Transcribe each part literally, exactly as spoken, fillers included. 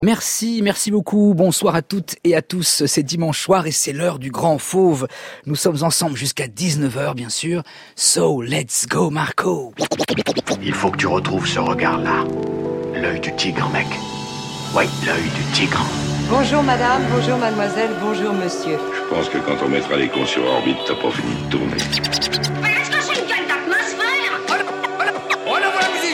Merci, merci beaucoup. Bonsoir à toutes et à tous. C'est dimanche soir et c'est l'heure du Grand Fauve. Nous sommes ensemble jusqu'à dix-neuf heures, bien sûr. So, let's go, Marco. Il faut que tu retrouves ce regard-là. L'œil du tigre, mec. Oui, l'œil du tigre. Bonjour madame, bonjour mademoiselle, bonjour monsieur. Je pense que quand on mettra les cons sur orbite, t'as pas fini de tourner. Mais est-ce que c'est une gueule d'atmosphère? Voilà, voilà, voilà la musique.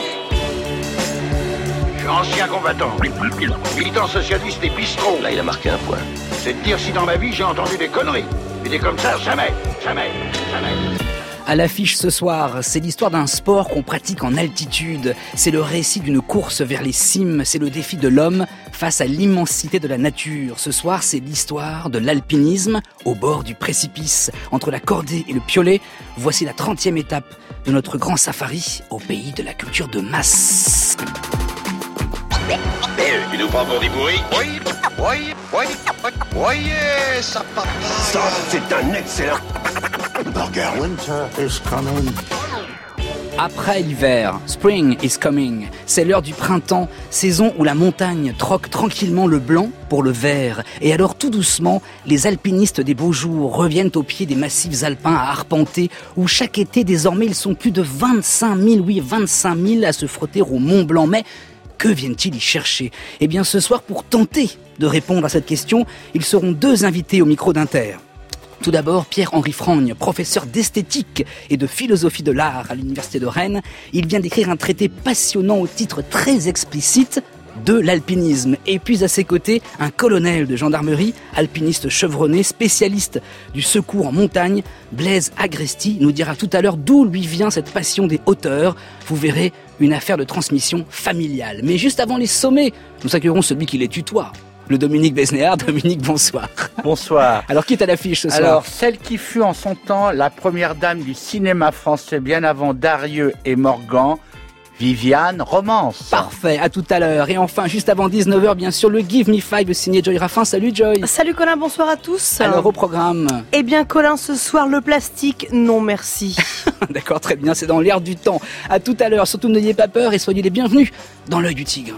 Je suis ancien combattant, militant socialiste et bistrot. Là, il a marqué un point. C'est de dire si dans ma vie j'ai entendu des conneries. Et des comme ça, jamais, jamais, jamais. À l'affiche ce soir, c'est l'histoire d'un sport qu'on pratique en altitude. C'est le récit d'une course vers les cimes. C'est le défi de l'homme face à l'immensité de la nature. Ce soir, c'est l'histoire de l'alpinisme au bord du précipice. Entre la cordée et le piolet, voici la trentième étape de notre grand safari au pays de la culture de masse. Tu nous prends pour des bourris? Oui, oui, oui, oui, ça papa. Ça, c'est un excellent burger. Winter is coming. Après l'hiver, spring is coming. C'est l'heure du printemps, saison où la montagne troque tranquillement le blanc pour le vert. Et alors tout doucement, les alpinistes des beaux jours reviennent au pied des massifs alpins à arpenter, où chaque été désormais ils sont plus de vingt-cinq mille, oui vingt-cinq mille à se frotter au Mont Blanc. Mais que viennent-ils y chercher? Eh bien ce soir, pour tenter de répondre à cette question, ils seront deux invités au micro d'Inter. Tout d'abord, Pierre-Henri Frogne, professeur d'esthétique et de philosophie de l'art à l'université de Rennes. Il vient d'écrire un traité passionnant au titre très explicite de l'alpinisme. Et puis à ses côtés, un colonel de gendarmerie, alpiniste chevronné, spécialiste du secours en montagne, Blaise Agresti, nous dira tout à l'heure d'où lui vient cette passion des hauteurs. Vous verrez, une affaire de transmission familiale. Mais juste avant les sommets, nous accueillerons celui qui les tutoie. Le Dominique Besnéard. Dominique, bonsoir. Bonsoir. Alors, qui est à l'affiche ce soir? Alors, celle qui fut en son temps la première dame du cinéma français, bien avant Darieux et Morgan, Viviane Romance. Parfait, à tout à l'heure. Et enfin, juste avant dix-neuf heures, bien sûr, le Give Me Five signé Joy Raffin. Salut Joy. Salut Colin, bonsoir à tous. Alors, au programme. Eh bien Colin, ce soir, le plastique, non merci. D'accord, très bien, c'est dans l'air du temps. À tout à l'heure, surtout n'ayez pas peur et soyez les bienvenus dans l'œil du tigre.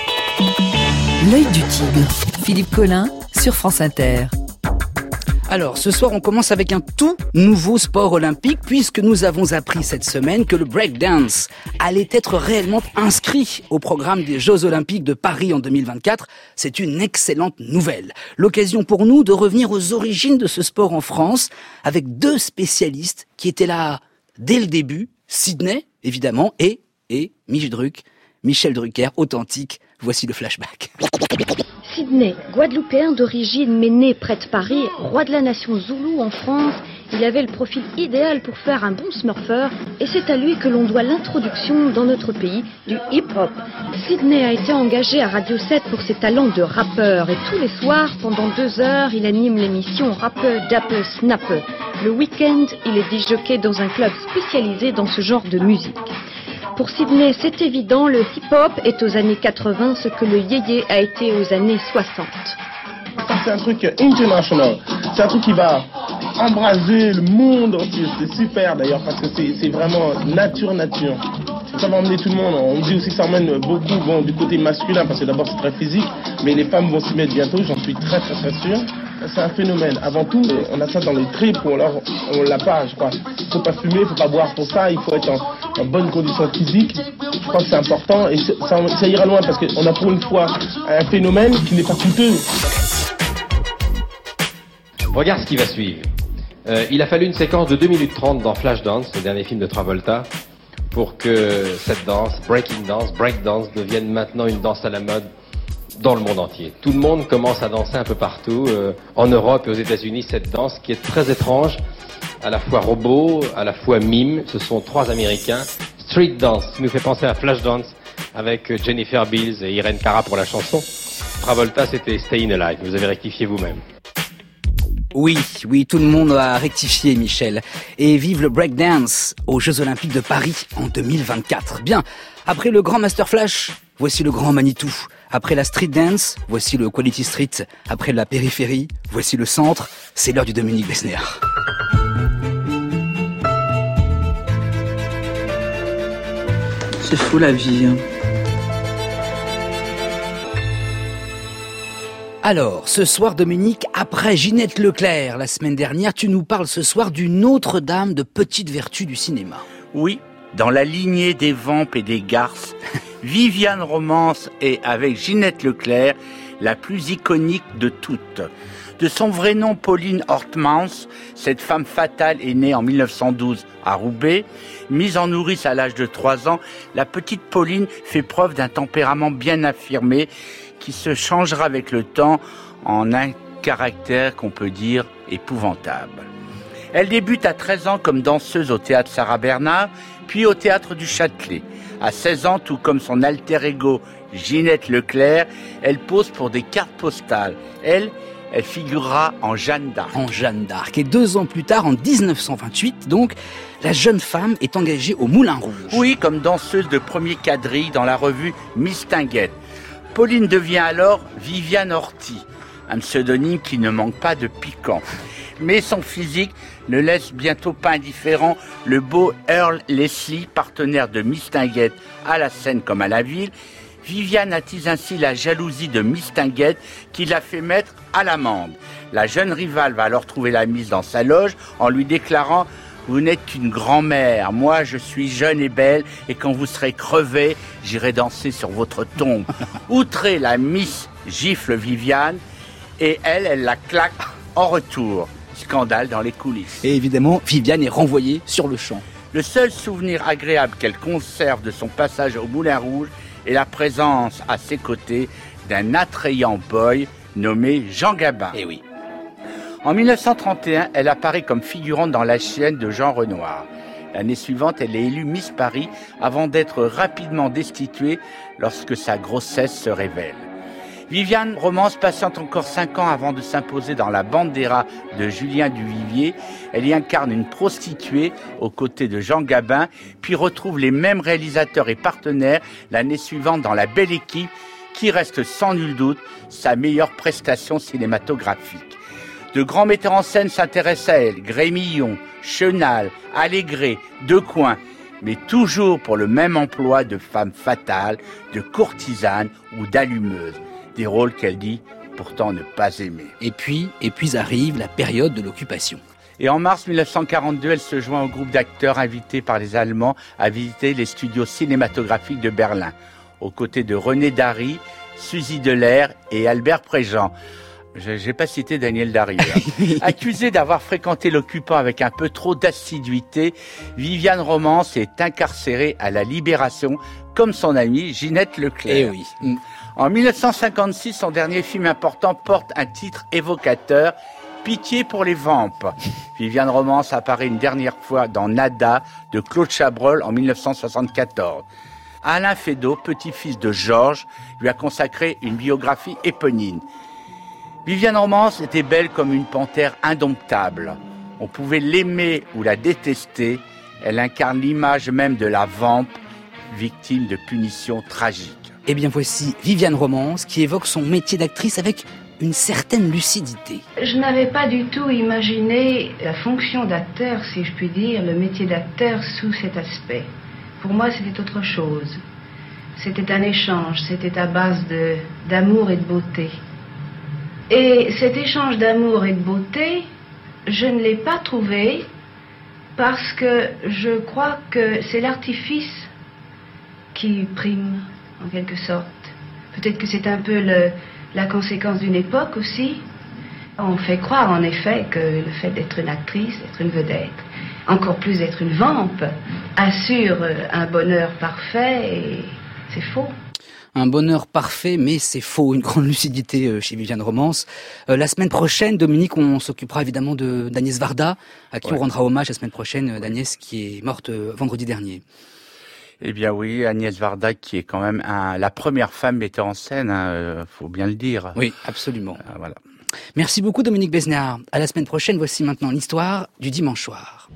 L'œil du tigre, Philippe Collin sur France Inter. Alors, ce soir, on commence avec un tout nouveau sport olympique puisque nous avons appris cette semaine que le breakdance allait être réellement inscrit au programme des Jeux Olympiques de Paris en deux mille vingt-quatre. C'est une excellente nouvelle. L'occasion pour nous de revenir aux origines de ce sport en France avec deux spécialistes qui étaient là dès le début, Sydney, évidemment, et, et Mich Druck, Michel Drucker, authentique. Voici le flashback. Sydney, Guadeloupéen d'origine mais né près de Paris, roi de la nation zoulou en France, il avait le profil idéal pour faire un bon smurfeur et c'est à lui que l'on doit l'introduction dans notre pays du hip-hop. Sydney a été engagé à Radio sept pour ses talents de rappeur et tous les soirs, pendant deux heures, il anime l'émission Rappeur Dapper Snapper. Le week-end, il est disjockey dans un club spécialisé dans ce genre de musique. Pour Sydney, c'est évident, le hip-hop est aux années quatre-vingts ce que le yéyé a été aux années soixante. C'est un truc international, c'est un truc qui va embraser le monde entier, c'est super d'ailleurs parce que c'est, c'est vraiment nature nature. Ça va emmener tout le monde, on dit aussi que ça emmène beaucoup bon, du côté masculin parce que d'abord c'est très physique, mais les femmes vont s'y mettre bientôt, j'en suis très très très sûr. C'est un phénomène. Avant tout, on a ça dans les tripes, on l'a, on l'a pas, je crois. Il faut pas fumer, il faut pas boire pour ça, il faut être en, en bonne condition physique. Je crois que c'est important et ça, ça ira loin parce qu'on a pour une fois un phénomène qui n'est pas coûteux. Regarde ce qui va suivre. Euh, il a fallu une séquence de deux minutes trente dans Flashdance, le dernier film de Travolta, pour que cette danse, breaking dance, break dance, devienne maintenant une danse à la mode dans le monde entier. Tout le monde commence à danser un peu partout, euh, en Europe et aux États-Unis, cette danse qui est très étrange, à la fois robot, à la fois mime. Ce sont trois Américains. Street dance, qui nous fait penser à Flashdance, avec Jennifer Beals et Irene Cara pour la chanson. Travolta, c'était Stayin' Alive. Vous avez rectifié vous-même. Oui, oui, tout le monde a rectifié, Michel. Et vive le breakdance aux Jeux Olympiques de Paris en deux mille vingt-quatre. Bien, après le grand Master Flash, voici le grand Manitou. Après la street dance, voici le Quality Street. Après la périphérie, voici le centre. C'est l'heure du Dominique Besnéard. C'est fou la vie. Hein. Alors, ce soir, Dominique, après Ginette Leclerc, la semaine dernière, tu nous parles ce soir d'une autre dame de petite vertu du cinéma. Oui, dans la lignée des vampes et des garces, Viviane Romance est, avec Ginette Leclerc, la plus iconique de toutes. De son vrai nom, Pauline Hortmans, cette femme fatale est née en mille neuf cent douze à Roubaix. Mise en nourrice à l'âge de trois ans, la petite Pauline fait preuve d'un tempérament bien affirmé qui se changera avec le temps en un caractère qu'on peut dire épouvantable. Elle débute à treize ans comme danseuse au théâtre Sarah Bernard, puis au théâtre du Châtelet. À seize ans, tout comme son alter ego Ginette Leclerc, elle pose pour des cartes postales. Elle, elle figurera en Jeanne d'Arc. En Jeanne d'Arc. Et deux ans plus tard, en dix-neuf cent vingt-huit, donc, la jeune femme est engagée au Moulin Rouge. Oui, comme danseuse de premier quadrille dans la revue Mistinguett. Pauline devient alors Viviane Horty, un pseudonyme qui ne manque pas de piquant. Mais son physique ne laisse bientôt pas indifférent le beau Earl Leslie, partenaire de Mistinguett à la scène comme à la ville. Viviane attise ainsi la jalousie de Mistinguett qui l'a fait mettre à l'amende. La jeune rivale va alors trouver la mise dans sa loge en lui déclarant « Vous n'êtes qu'une grand-mère, moi je suis jeune et belle et quand vous serez crevée, j'irai danser sur votre tombe. » Outrée, la Miss gifle Viviane et elle, elle la claque en retour. Scandale dans les coulisses. Et évidemment, Viviane est renvoyée sur le champ. Le seul souvenir agréable qu'elle conserve de son passage au Moulin Rouge est la présence à ses côtés d'un attrayant boy nommé Jean Gabin. Eh oui. En mille neuf cent trente et un, elle apparaît comme figurante dans La Chienne de Jean Renoir. L'année suivante, elle est élue Miss Paris avant d'être rapidement destituée lorsque sa grossesse se révèle. Viviane Romance patiente encore cinq ans avant de s'imposer dans La Bande des Rats de Julien Duvivier. Elle y incarne une prostituée aux côtés de Jean Gabin, puis retrouve les mêmes réalisateurs et partenaires l'année suivante dans La Belle Équipe, qui reste sans nul doute sa meilleure prestation cinématographique. De grands metteurs en scène s'intéressent à elle, Grémillon, Chenal, Allégret, Decoing, mais toujours pour le même emploi de femme fatale, de courtisane ou d'allumeuse. Des rôles qu'elle dit pourtant ne pas aimer. Et puis, et puis arrive la période de l'occupation. Et en mars mille neuf cent quarante-deux, elle se joint au groupe d'acteurs invités par les Allemands à visiter les studios cinématographiques de Berlin, aux côtés de René Dary, Suzy Delair et Albert Préjean. Je n'ai pas cité Daniel Dary. Accusée d'avoir fréquenté l'occupant avec un peu trop d'assiduité, Viviane Romance est incarcérée à la Libération, comme son amie Ginette Leclerc. Eh oui. En mille neuf cent cinquante-six, son dernier film important porte un titre évocateur, Pitié pour les vampes. Viviane Romance apparaît une dernière fois dans Nada de Claude Chabrol en mille neuf cent soixante-quatorze. Alain Feydeau, petit-fils de Georges, lui a consacré une biographie éponyme. Viviane Romance était belle comme une panthère indomptable. On pouvait l'aimer ou la détester. Elle incarne l'image même de la vampe, victime de punitions tragiques. Eh bien voici Viviane Romance qui évoque son métier d'actrice avec une certaine lucidité. Je n'avais pas du tout imaginé la fonction d'acteur, si je puis dire, le métier d'acteur sous cet aspect. Pour moi, c'était autre chose. C'était un échange, c'était à base de, d'amour et de beauté. Et cet échange d'amour et de beauté, je ne l'ai pas trouvé parce que je crois que c'est l'artifice qui prime, en quelque sorte. Peut-être que c'est un peu le, la conséquence d'une époque aussi. On fait croire, en effet, que le fait d'être une actrice, d'être une vedette, encore plus d'être une vampe, assure un bonheur parfait, et c'est faux. Un bonheur parfait, mais c'est faux. Une grande lucidité chez Viviane Romance. Euh, la semaine prochaine, Dominique, on s'occupera évidemment de d'Agnès Varda, à qui ouais. on rendra hommage la semaine prochaine, d'Agnès qui est morte vendredi dernier. Eh bien oui, Agnès Varda qui est quand même un, la première femme metteur en scène, hein, euh, faut bien le dire. Oui, absolument. Euh, voilà. Merci beaucoup Dominique Besnard. À la semaine prochaine, voici maintenant l'histoire du dimanche soir.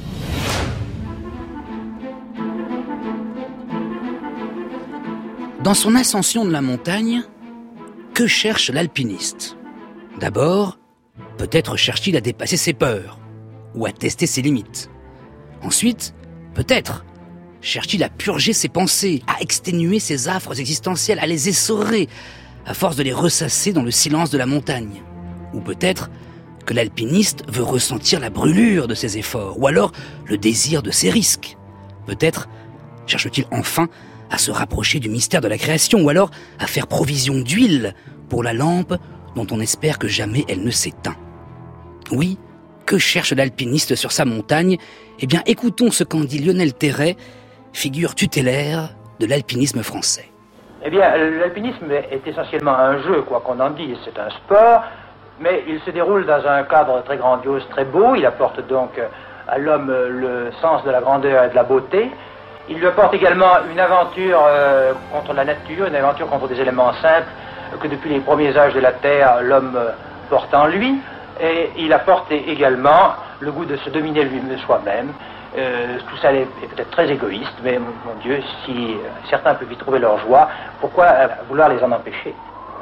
Dans son ascension de la montagne, que cherche l'alpiniste ? D'abord, peut-être cherche-t-il à dépasser ses peurs, ou à tester ses limites. Ensuite, peut-être, cherche-t-il à purger ses pensées, à exténuer ses affres existentielles, à les essorer, à force de les ressasser dans le silence de la montagne. Ou peut-être que l'alpiniste veut ressentir la brûlure de ses efforts, ou alors le désir de ses risques. Peut-être cherche-t-il enfin à se rapprocher du mystère de la création, ou alors à faire provision d'huile pour la lampe dont on espère que jamais elle ne s'éteint. Oui, que cherche l'alpiniste sur sa montagne ? Eh bien, écoutons ce qu'en dit Lionel Terray, figure tutélaire de l'alpinisme français. Eh bien, l'alpinisme est essentiellement un jeu, quoi qu'on en dise. C'est un sport, mais il se déroule dans un cadre très grandiose, très beau. Il apporte donc à l'homme le sens de la grandeur et de la beauté. Il lui apporte également une aventure euh, contre la nature, une aventure contre des éléments simples que depuis les premiers âges de la Terre, l'homme porte en lui. Et il apporte également le goût de se dominer lui-même soi-même. Euh, tout ça est, est peut-être très égoïste, mais mon, mon Dieu, si euh, certains peuvent y trouver leur joie, pourquoi euh, vouloir les en empêcher ?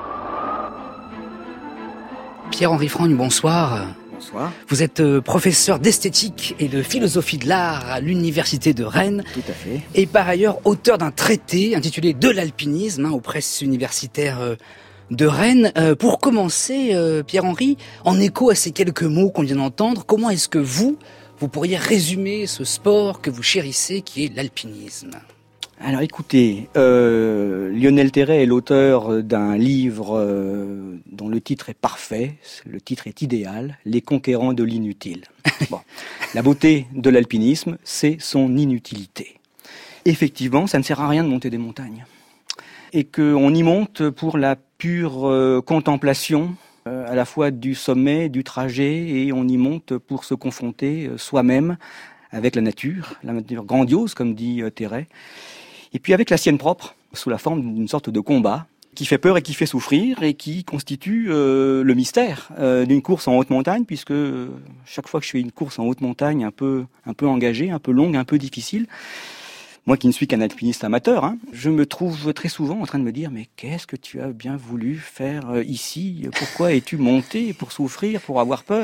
Pierre-Henri Frogne, bonsoir. Bonsoir. Vous êtes euh, professeur d'esthétique et de philosophie de l'art à l'université de Rennes. Tout à fait. Et par ailleurs auteur d'un traité intitulé « De l'alpinisme » hein, aux presses universitaires euh, de Rennes. Euh, pour commencer, euh, Pierre-Henri, en écho à ces quelques mots qu'on vient d'entendre, comment est-ce que vous, vous pourriez résumer ce sport que vous chérissez qui est l'alpinisme ? Alors écoutez, euh, Lionel Terray est l'auteur d'un livre euh, dont le titre est parfait, le titre est idéal, « Les conquérants de l'inutile ». Bon. La beauté de l'alpinisme, c'est son inutilité. Effectivement, ça ne sert à rien de monter des montagnes. Et qu'on y monte pour la pure euh, contemplation, euh, à la fois du sommet, du trajet, et on y monte pour se confronter euh, soi-même avec la nature, la nature grandiose, comme dit euh, Terray, et puis avec la sienne propre, sous la forme d'une sorte de combat, qui fait peur et qui fait souffrir, et qui constitue euh, le mystère euh, d'une course en haute montagne, puisque euh, chaque fois que je fais une course en haute montagne un peu, un peu engagée, un peu longue, un peu difficile, moi qui ne suis qu'un alpiniste amateur, hein, je me trouve très souvent en train de me dire « Mais qu'est-ce que tu as bien voulu faire ici ? Pourquoi es-tu monté pour souffrir, pour avoir peur ?»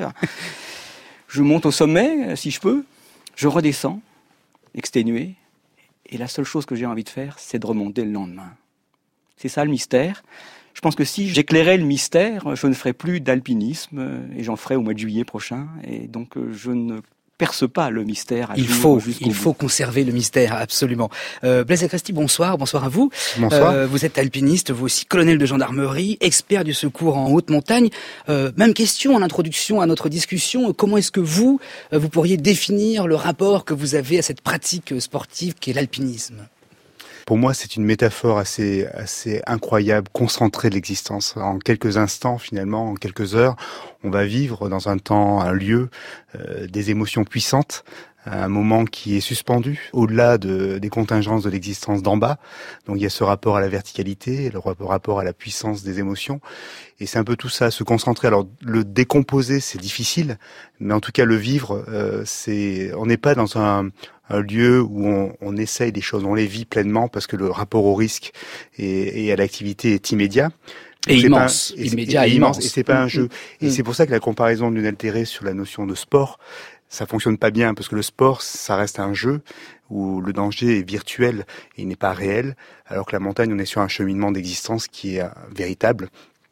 Je monte au sommet, si je peux, je redescends, exténué, et la seule chose que j'ai envie de faire, c'est de remonter le lendemain. C'est ça le mystère. Je pense que si j'éclairais le mystère, je ne ferais plus d'alpinisme, et j'en ferais au mois de juillet prochain, et donc je ne perce pas le mystère. Il faut, il faut conserver le mystère, absolument. Euh, Blaise Agresti, bonsoir, bonsoir à vous. Bonsoir. Euh, vous êtes alpiniste, vous aussi colonel de gendarmerie, expert du secours en haute montagne. Euh, même question en introduction à notre discussion. Comment est-ce que vous, vous pourriez définir le rapport que vous avez à cette pratique sportive qui est l'alpinisme ? Pour moi, c'est une métaphore assez, assez incroyable, concentrée de l'existence. En quelques instants, finalement, en quelques heures, on va vivre dans un temps, un lieu, euh, des émotions puissantes, un moment qui est suspendu au-delà de, des contingences de l'existence d'en bas. Donc il y a ce rapport à la verticalité, le rapport à la puissance des émotions. Et c'est un peu tout ça, se concentrer. Alors le décomposer, c'est difficile, mais en tout cas le vivre, euh, c'est, on n'est pas dans un, un lieu où on, on essaye des choses, on les vit pleinement parce que le rapport au risque et, et à l'activité est immédiat. Et immense, pas, et immédiat et et immense. Et c'est pas un mmh, jeu. Mmh. Et c'est pour ça que la comparaison de Lionel Terray sur la notion de sport, ça fonctionne pas bien, parce que le sport, ça reste un jeu où le danger est virtuel et il n'est pas réel, alors que la montagne, on est sur un cheminement d'existence qui est véritable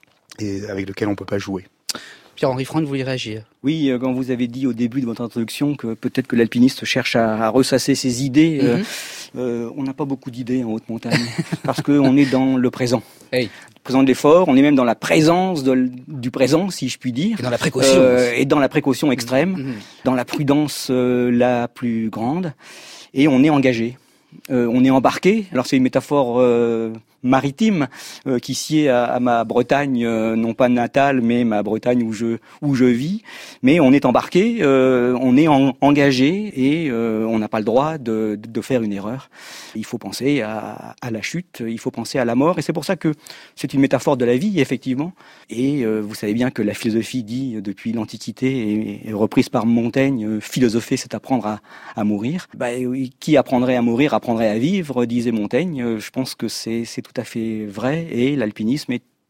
et avec lequel on peut pas jouer. Pierre-Henri Frogne, vous voulez réagir ? Oui, quand vous avez dit au début de votre introduction que peut-être que l'alpiniste cherche à, à ressasser ses idées, mm-hmm. euh, euh, on n'a pas beaucoup d'idées en haute montagne, parce qu'on est dans le présent. Hey. Le présent de l'effort, on est même dans la présence de, du présent, si je puis dire. Et dans la précaution. Euh, et dans la précaution extrême, mm-hmm. dans la prudence euh, la plus grande, et on est engagé. Euh, on est embarqué, alors c'est une métaphore euh, maritime euh, qui sied à, à ma Bretagne, euh, non pas natale, mais ma Bretagne où je où je vis. Mais on est embarqué, euh, on est en, engagé et euh, on n'a pas le droit de, de faire une erreur. Il faut penser à, à la chute, il faut penser à la mort, et c'est pour ça que c'est une métaphore de la vie, effectivement. Et euh, vous savez bien que la philosophie dit depuis l'Antiquité, et, et reprise par Montaigne, euh, philosopher, c'est apprendre à, à mourir. Bah, qui apprendrait à mourir apprendrait à vivre, disait Montaigne. Je pense que c'est, c'est tout à fait vrai, et l'alpinisme est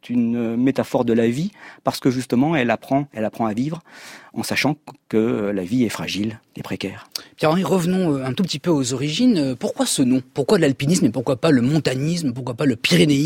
une métaphore de la vie, parce que justement, elle apprend, elle apprend à vivre en sachant que la vie est fragile et précaire. Pierre-Henri, revenons un tout petit peu aux origines. Pourquoi ce nom ? Pourquoi l'alpinisme et pourquoi pas le montanisme ? Pourquoi pas le pyrénéisme ?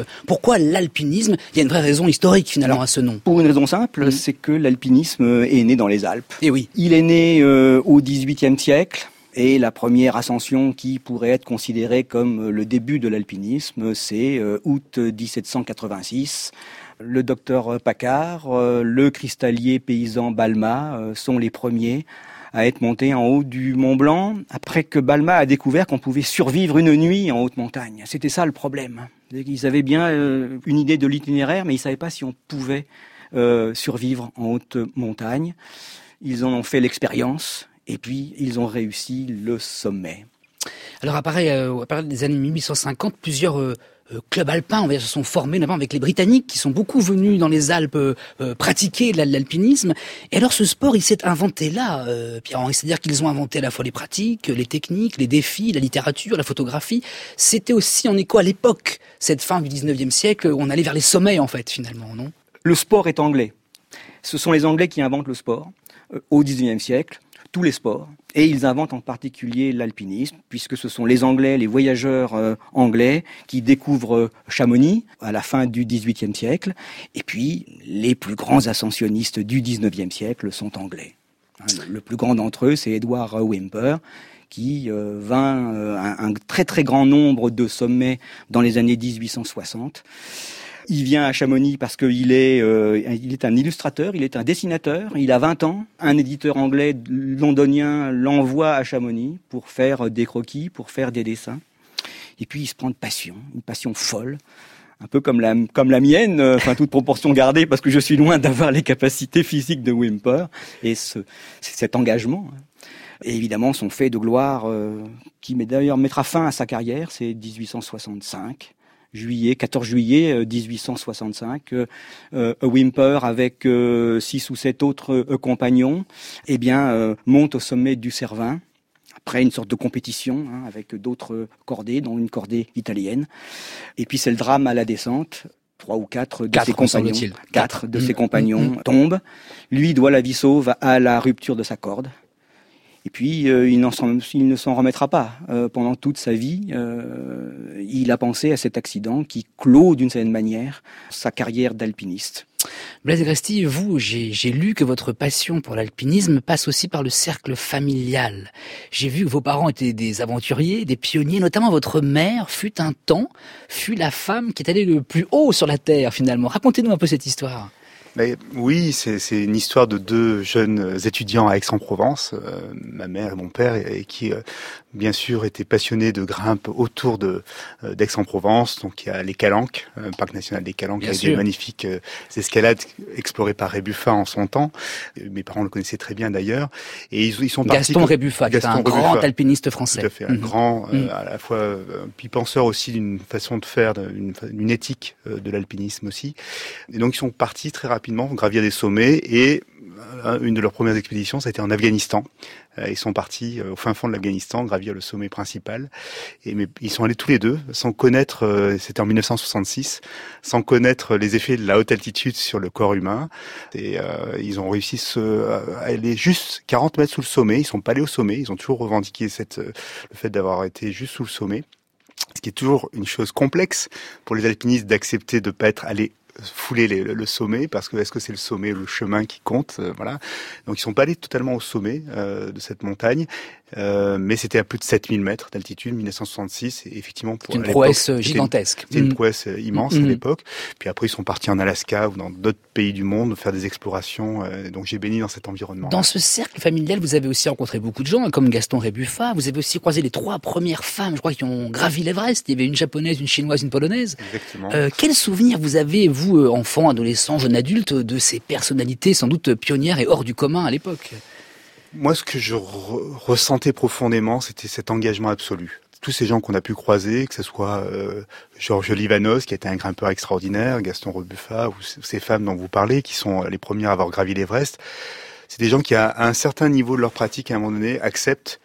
Pourquoi l'alpinisme ? Il y a une vraie raison historique finalement à ce nom. Pour une raison simple, mmh. c'est que l'alpinisme est né dans les Alpes. Et oui. Il est né euh, au dix-huitième siècle. Et la première ascension qui pourrait être considérée comme le début de l'alpinisme, c'est euh, août dix-sept cent quatre-vingt-six. Le docteur Paccard, euh, le cristallier paysan Balmat euh, sont les premiers à être montés en haut du Mont Blanc, après que Balmat a découvert qu'on pouvait survivre une nuit en haute montagne. C'était ça le problème. Ils avaient bien euh, une idée de l'itinéraire, mais ils ne savaient pas si on pouvait euh, survivre en haute montagne. Ils en ont fait l'expérience. Et puis, ils ont réussi le sommet. Alors, à partir euh, des années mille huit cent cinquante, plusieurs euh, clubs alpins on va dire, se sont formés, notamment avec les Britanniques, qui sont beaucoup venus dans les Alpes euh, pratiquer l'alpinisme. Et alors, ce sport, il s'est inventé là, euh, Pierre-Henri. C'est-à-dire qu'ils ont inventé à la fois les pratiques, les techniques, les défis, la littérature, la photographie. C'était aussi en écho à l'époque, cette fin du dix-neuvième siècle, où on allait vers les sommets, en fait, finalement, non ? Le sport est anglais. Ce sont les Anglais qui inventent le sport euh, au dix-neuvième siècle. Tous les sports, et ils inventent en particulier l'alpinisme, puisque ce sont les Anglais, les voyageurs euh, anglais, qui découvrent Chamonix à la fin du dix-huitième siècle, et puis les plus grands ascensionnistes du dix-neuvième siècle sont anglais. Hein, le, le plus grand d'entre eux, c'est Edward Whymper, qui euh, vint euh, un, un très très grand nombre de sommets dans les années dix-huit cent soixante. Il vient à Chamonix parce qu'il est, euh, il est un illustrateur, il est un dessinateur, il a vingt ans. Un éditeur anglais londonien l'envoie à Chamonix pour faire des croquis, pour faire des dessins. Et puis il se prend de passion, une passion folle, un peu comme la, comme la mienne, enfin toute proportion gardée, parce que je suis loin d'avoir les capacités physiques de Whymper. Et ce, cet engagement, et évidemment son fait de gloire, euh, qui d'ailleurs mettra fin à sa carrière, c'est dix-huit cent soixante-cinq. Juillet, quatorze juillet dix-huit cent soixante-cinq, euh, euh, Whymper avec euh, six ou sept autres euh, compagnons, eh bien euh, monte au sommet du Cervin après une sorte de compétition hein, avec d'autres cordées, dont une cordée italienne. Et puis c'est le drame à la descente. Trois ou quatre de quatre, ses compagnons, quatre de mmh. ses compagnons mmh. tombent. Lui doit la vie sauve à la rupture de sa corde. Et puis, euh, il, il ne s'en remettra pas. Euh, pendant toute sa vie, euh, il a pensé à cet accident qui clôt d'une certaine manière sa carrière d'alpiniste. Blaise Agresti, vous, j'ai, j'ai lu que votre passion pour l'alpinisme passe aussi par le cercle familial. J'ai vu que vos parents étaient des aventuriers, des pionniers, notamment votre mère fut un temps, fut la femme qui est allée le plus haut sur la Terre finalement. Racontez-nous un peu cette histoire. Mais oui, c'est, c'est une histoire de deux jeunes étudiants à Aix-en-Provence, euh, ma mère et mon père, et, et qui, euh, bien sûr, étaient passionnés de grimpe autour de euh, d'Aix-en-Provence. Donc il y a les Calanques, euh, parc national des Calanques, bien avec sûr. Des magnifiques euh, escalades explorées par Rébuffat en son temps. Mes parents le connaissaient très bien d'ailleurs. Et ils, ils sont Gaston partis. Rébuffat, qui est un Rébuffat, grand alpiniste français. Tout à fait, un mmh. grand, euh, mmh. à la fois euh, puis penseur aussi d'une façon de faire, d'une, d'une éthique euh, de l'alpinisme aussi. Et donc ils sont partis très rapidement gravir des sommets, et une de leurs premières expéditions, ça a été en Afghanistan. Ils sont partis au fin fond de l'Afghanistan, gravir le sommet principal. Et mais ils sont allés tous les deux, sans connaître, c'était en dix-neuf cent soixante-six, sans connaître les effets de la haute altitude sur le corps humain. Et euh, ils ont réussi ce, à aller juste quarante mètres sous le sommet. Ils sont pas allés au sommet. Ils ont toujours revendiqué cette, le fait d'avoir été juste sous le sommet. Ce qui est toujours une chose complexe pour les alpinistes d'accepter de pas être allés fouler les, le sommet, parce que est-ce que c'est le sommet ou le chemin qui compte, euh, voilà. Donc ils sont pas allés totalement au sommet euh, de cette montagne, euh, mais c'était à plus de sept mille mètres d'altitude, mille neuf cent soixante-six, et effectivement pour une prouesse gigantesque. C'est une, mmh. une prouesse immense mmh. à l'époque. Puis après ils sont partis en Alaska ou dans d'autres pays du monde faire des explorations. Euh, donc j'ai baigné dans cet environnement. Dans ce cercle familial, vous avez aussi rencontré beaucoup de gens, comme Gaston Rébuffat. Vous avez aussi croisé les trois premières femmes, je crois, qui ont gravi l'Everest. Il y avait une japonaise, une chinoise, une polonaise. Exactement. Euh, quel souvenir vous avez, vous, enfant, adolescent, jeune adulte, de ces personnalités sans doute pionnières et hors du commun à l'époque? Moi, ce que je re- ressentais profondément, c'était cet engagement absolu. Tous ces gens qu'on a pu croiser, que ce soit euh, Georges Livanos, qui était un grimpeur extraordinaire, Gaston Rébuffat, ou ces femmes dont vous parlez, qui sont les premières à avoir gravi l'Everest, c'est des gens qui, à un certain niveau de leur pratique, à un moment donné, acceptent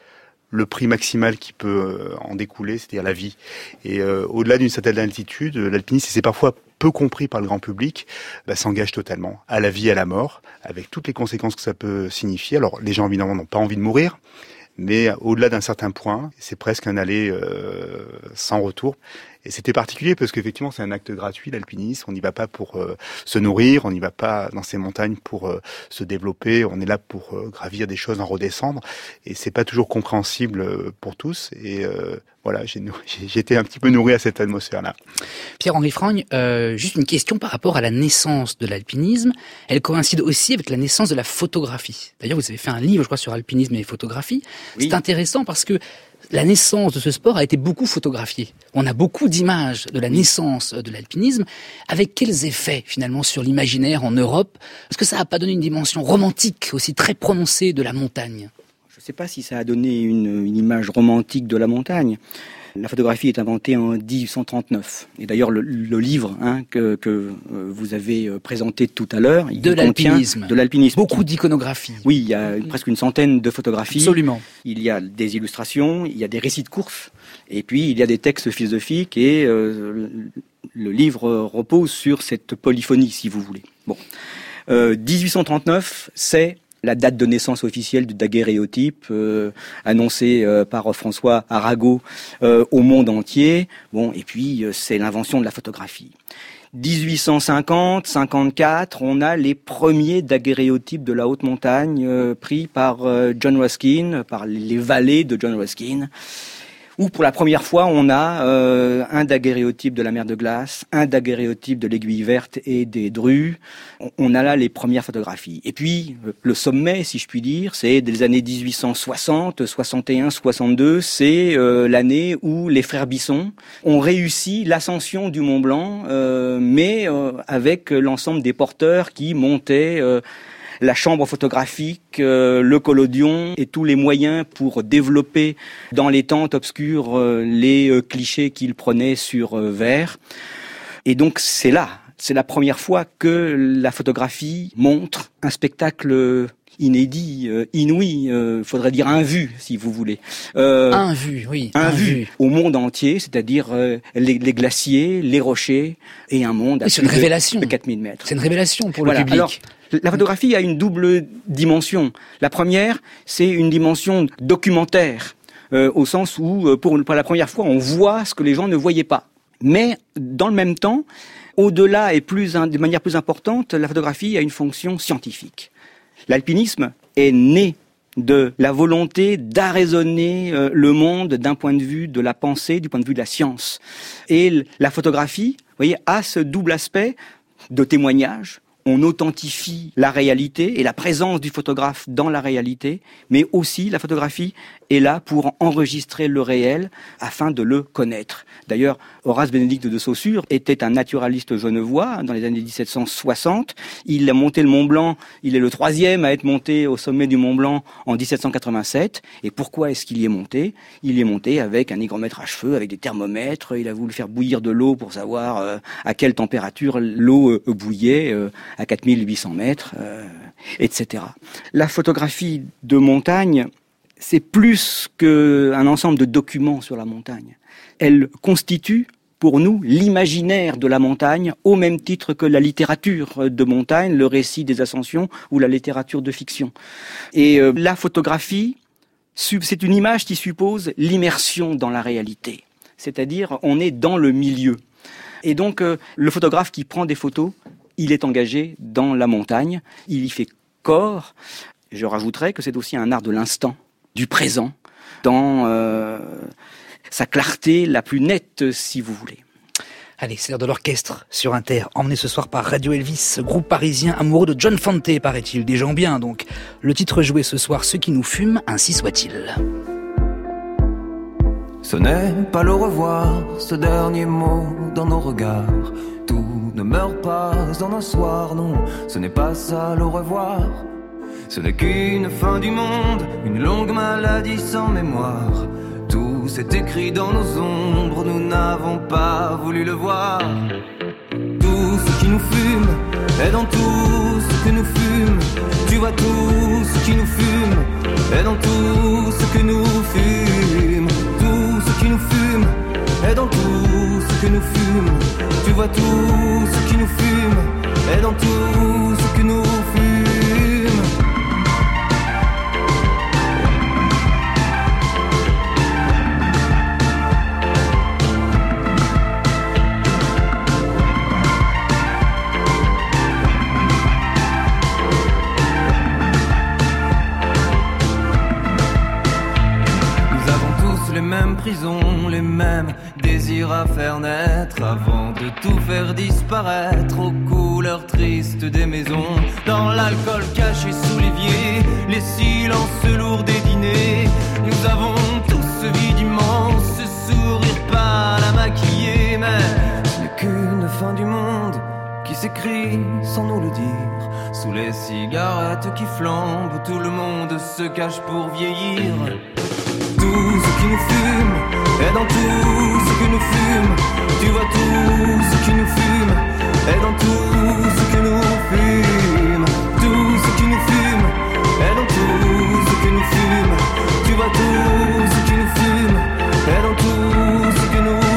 le prix maximal qui peut en découler, c'est-à-dire la vie. Et euh, au-delà d'une certaine altitude, l'alpinisme, c'est parfois peu compris par le grand public, bah, s'engage totalement à la vie, à la mort, avec toutes les conséquences que ça peut signifier. Alors, les gens, évidemment, n'ont pas envie de mourir, mais au-delà d'un certain point, c'est presque un aller euh, sans retour. Et c'était particulier parce qu'effectivement, c'est un acte gratuit, l'alpinisme. On n'y va pas pour euh, se nourrir, on n'y va pas dans ces montagnes pour euh, se développer. On est là pour euh, gravir des choses, en redescendre. Et c'est pas toujours compréhensible euh, pour tous. Et euh, voilà, j'ai, j'ai été un petit peu nourri à cette atmosphère-là. Pierre-Henri Frogne, euh, juste une question par rapport à la naissance de l'alpinisme. Elle coïncide aussi avec la naissance de la photographie. D'ailleurs, vous avez fait un livre, je crois, sur alpinisme et photographie. Oui. C'est intéressant parce que la naissance de ce sport a été beaucoup photographiée. On a beaucoup d'images de la naissance de l'alpinisme. Avec quels effets, finalement, sur l'imaginaire en Europe? Est-ce que ça n'a pas donné une dimension romantique aussi très prononcée de la montagne? Je ne sais pas si ça a donné une, une image romantique de la montagne. La photographie est inventée en dix-huit cent trente-neuf. Et d'ailleurs, le, le livre hein, que, que vous avez présenté tout à l'heure, il de l'alpinisme. De l'alpinisme. Beaucoup d'iconographie. Oui, il y a presque une centaine de photographies. Absolument. Il y a des illustrations, il y a des récits de courses, et puis il y a des textes philosophiques, et euh, le livre repose sur cette polyphonie, si vous voulez. Bon, euh, dix-huit cent trente-neuf, c'est la date de naissance officielle du daguerréotype, euh, annoncée euh, par François Arago euh, au monde entier. Bon, et puis euh, c'est l'invention de la photographie. dix-huit cent cinquante, cinquante-quatre, on a les premiers daguerréotypes de la haute montagne euh, pris par euh, John Ruskin, par les valets de John Ruskin, où pour la première fois on a euh, un daguerréotype de la mer de glace, un daguerréotype de l'aiguille verte et des drues. On a là les premières photographies. Et puis le sommet, si je puis dire, c'est des années dix-huit cent soixante, soixante et un, soixante-deux, c'est euh, l'année où les frères Bisson ont réussi l'ascension du Mont Blanc, euh, mais euh, avec l'ensemble des porteurs qui montaient euh, la chambre photographique, euh, le collodion et tous les moyens pour développer dans les tentes obscures euh, les euh, clichés qu'ils prenaient sur euh, verre. Et donc c'est là, c'est la première fois que la photographie montre un spectacle inédit, euh, inouï, euh, faudrait dire invu, si vous voulez. Euh, invu, oui. Invu au monde entier, c'est-à-dire euh, les, les glaciers, les rochers et un monde à oui, c'est une révélation de quatre mille mètres. C'est une révélation pour voilà. le public. Alors, la photographie a une double dimension. La première, c'est une dimension documentaire, euh, au sens où, pour, pour la première fois, on voit ce que les gens ne voyaient pas. Mais, dans le même temps, au-delà et plus, de manière plus importante, la photographie a une fonction scientifique. L'alpinisme est né de la volonté d'arraisonner euh, le monde d'un point de vue de la pensée, du point de vue de la science. Et la photographie, vous voyez, a ce double aspect de témoignage. On authentifie la réalité et la présence du photographe dans la réalité, mais aussi la photographie est là pour enregistrer le réel afin de le connaître. D'ailleurs, Horace Bénédicte de Saussure était un naturaliste genevois dans les années dix-sept cent soixante. Il a monté le Mont Blanc, il est le troisième à être monté au sommet du Mont Blanc en dix-sept cent quatre-vingt-sept. Et pourquoi est-ce qu'il y est monté? Il y est monté avec un hygromètre à cheveux, avec des thermomètres. Il a voulu faire bouillir de l'eau pour savoir euh, à quelle température l'eau euh, bouillait, euh, à quatre mille huit cents mètres, euh, et cetera. La photographie de montagne, c'est plus qu'un ensemble de documents sur la montagne. Elle constitue pour nous l'imaginaire de la montagne au même titre que la littérature de montagne, le récit des ascensions ou la littérature de fiction. Et euh, la photographie, c'est une image qui suppose l'immersion dans la réalité. C'est-à-dire, on est dans le milieu. Et donc, euh, le photographe qui prend des photos, il est engagé dans la montagne, il y fait corps. Je rajouterais que c'est aussi un art de l'instant, du présent, dans euh, sa clarté la plus nette, si vous voulez. Allez, c'est l'heure de l'orchestre sur Inter, emmené ce soir par Radio Elvis, groupe parisien amoureux de John Fante, paraît-il, des gens bien donc. Le titre joué ce soir, Ceux qui nous fument, ainsi soit-il. Ce n'est pas le revoir, ce dernier mot dans nos regards. Tout ne meurt pas en un soir, non, ce n'est pas ça le revoir. Ce n'est qu'une fin du monde, une longue maladie sans mémoire. Tout s'est écrit dans nos ombres, nous n'avons pas voulu le voir. Tout ce qui nous fume est dans tout ce que nous fume. Tu vois tout ce qui nous fume et dans tout ce que nous fûmes, tout ce qui nous fume, et dans tout ce que nous fûmes, tu vois tout ce qui nous fume, et dans tout ce que nous fumes. Les mêmes prisons, les mêmes désirs à faire naître avant de tout faire disparaître aux couleurs tristes des maisons. Dans l'alcool caché sous l'évier, les silences lourds des dîners, nous avons tous ce vide immense, ce sourire pâle à maquiller, mais ce n'est qu'une fin du monde qui s'écrit sans nous le dire. Sous les cigarettes qui flambent, tout le monde se cache pour vieillir. Tout ce qui nous fume, et dans tout ce que nous fume, tu vois tout ce qui nous fume, et dans tout ce que nous fume, tout ce qui nous fume, et dans tout ce que nous fume, tu vois tout ce qui nous fume, et dans tout ce que nous fume.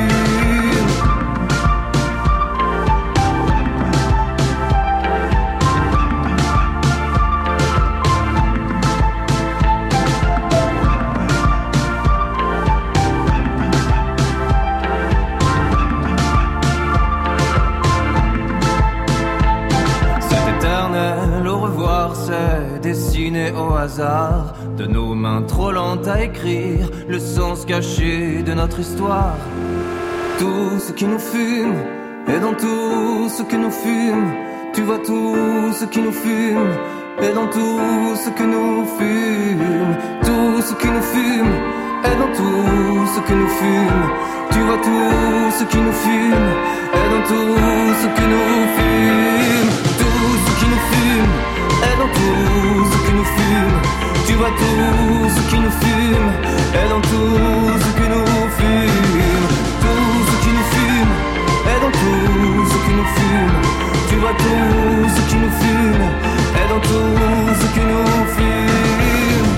Dessiné au hasard de nos mains trop lentes à écrire le sens caché de notre histoire. Tout ce qui nous fume, et dans tout ce que nous fume, tu vois tout ce qui nous fume, et dans tout ce que nous fume, tout ce qui nous fume, et dans tout ce que nous fume, tu vois tout ce qui nous fume, et dans tout ce que nous fume, tout ce qui nous fume. Et dans tout ce qui nous fume, tu vois tout ce qui nous fume, et dans tout ce que nous fume, tout ce qui nous fume, et dans tout ce qui nous fume, tu vois tout ce qui nous fume, et dans tout ce qui nous fume.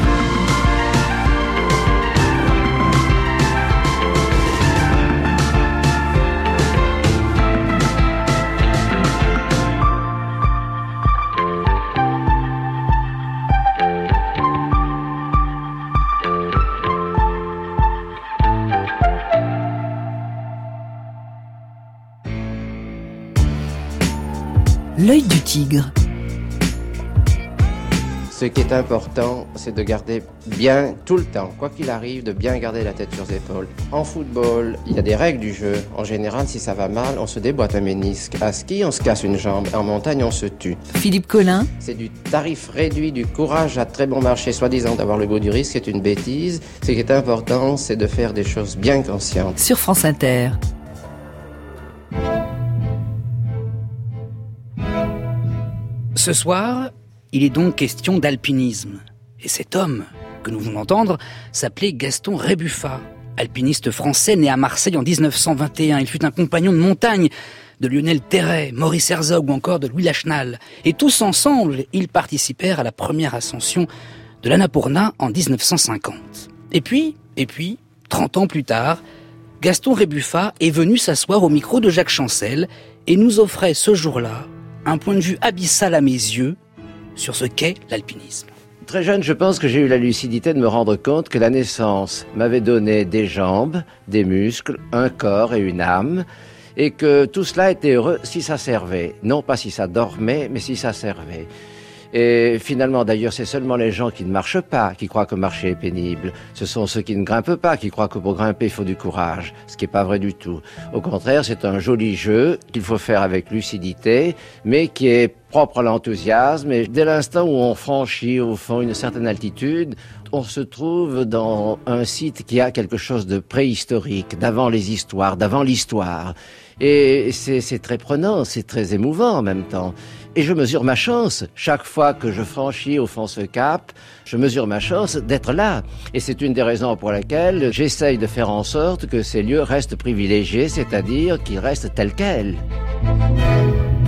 L'œil du tigre. Ce qui est important, c'est de garder bien, tout le temps, quoi qu'il arrive, de bien garder la tête sur les épaules. En football, il y a des règles du jeu. En général, si ça va mal, on se déboîte un ménisque. À ski, on se casse une jambe. En montagne, on se tue. Philippe Collin. C'est du tarif réduit, du courage à très bon marché, soi-disant d'avoir le goût du risque, c'est une bêtise. Ce qui est important, c'est de faire des choses bien conscientes. Sur France Inter. Ce soir, il est donc question d'alpinisme. Et cet homme que nous venons d'entendre s'appelait Gaston Rébuffat, alpiniste français né à Marseille en dix-neuf cent vingt et un. Il fut un compagnon de montagne de Lionel Terray, Maurice Herzog ou encore de Louis Lachenal. Et tous ensemble, ils participèrent à la première ascension de l'Annapurna en dix-neuf cent cinquante. Et puis, et puis, trente ans plus tard, Gaston Rébuffat est venu s'asseoir au micro de Jacques Chancel et nous offrait ce jour-là un point de vue abyssal à mes yeux sur ce qu'est l'alpinisme. Très jeune, je pense que j'ai eu la lucidité de me rendre compte que la naissance m'avait donné des jambes, des muscles, un corps et une âme, et que tout cela était heureux si ça servait. Non pas si ça dormait, mais si ça servait. Et finalement, d'ailleurs, c'est seulement les gens qui ne marchent pas qui croient que marcher est pénible. Ce sont ceux qui ne grimpent pas qui croient que pour grimper, il faut du courage, ce qui n'est pas vrai du tout. Au contraire, c'est un joli jeu qu'il faut faire avec lucidité, mais qui est propre à l'enthousiasme. Et dès l'instant où on franchit, au fond, une certaine altitude, on se trouve dans un site qui a quelque chose de préhistorique, d'avant les histoires, d'avant l'histoire. Et c'est, c'est très prenant, c'est très émouvant en même temps. Et je mesure ma chance. Chaque fois que je franchis au fond ce cap, je mesure ma chance d'être là. Et c'est une des raisons pour lesquelles j'essaye de faire en sorte que ces lieux restent privilégiés, c'est-à-dire qu'ils restent tels quels.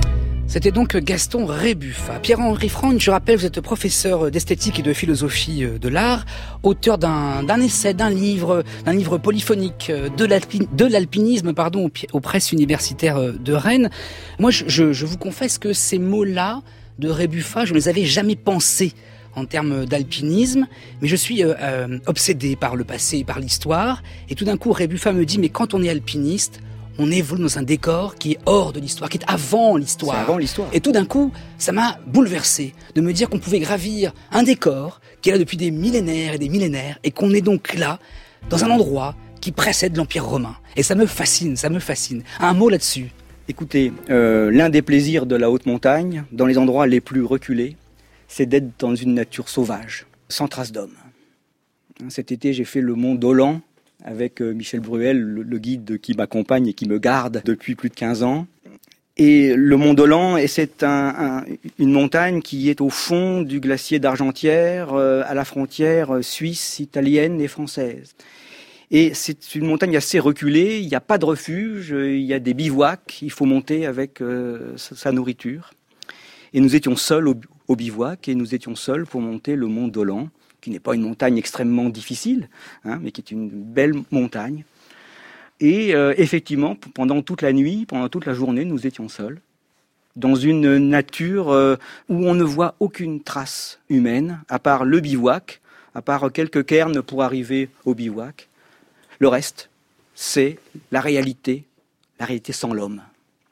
C'était donc Gaston Rébuffat. Pierre-Henri Franck, je rappelle, vous êtes professeur d'esthétique et de philosophie de l'art, auteur d'un, d'un essai, d'un livre, d'un livre polyphonique de, l'alpi, de l'alpinisme, pardon, aux presses universitaires de Rennes. Moi, je, je, je vous confesse que ces mots-là de Rébuffat, je ne les avais jamais pensés en termes d'alpinisme, mais je suis euh, euh, obsédé par le passé, par l'histoire, et tout d'un coup, Rébuffat me dit, mais quand on est alpiniste, on évolue dans un décor qui est hors de l'histoire, qui est avant l'histoire. C'est avant l'histoire. Et tout d'un coup, ça m'a bouleversé de me dire qu'on pouvait gravir un décor qui est là depuis des millénaires et des millénaires, et qu'on est donc là, dans un endroit qui précède l'Empire romain. Et ça me fascine, ça me fascine. Un mot là-dessus. Écoutez, euh, l'un des plaisirs de la haute montagne, dans les endroits les plus reculés, c'est d'être dans une nature sauvage, sans trace d'homme. Cet été, j'ai fait le mont Dolent, avec Michel Bruel, le guide qui m'accompagne et qui me garde depuis plus de quinze ans. Et le mont Dolent, c'est un, un, une montagne qui est au fond du glacier d'Argentière, euh, à la frontière suisse, italienne et française. Et c'est une montagne assez reculée, il n'y a pas de refuge, il y a des bivouacs, il faut monter avec euh, sa nourriture. Et nous étions seuls au, au bivouac, et nous étions seuls pour monter le mont Dolent, qui n'est pas une montagne extrêmement difficile, hein, mais qui est une belle montagne. Et euh, effectivement, pendant toute la nuit, pendant toute la journée, nous étions seuls, dans une nature euh, où on ne voit aucune trace humaine, à part le bivouac, à part quelques cairns pour arriver au bivouac. Le reste, c'est la réalité, la réalité sans l'homme.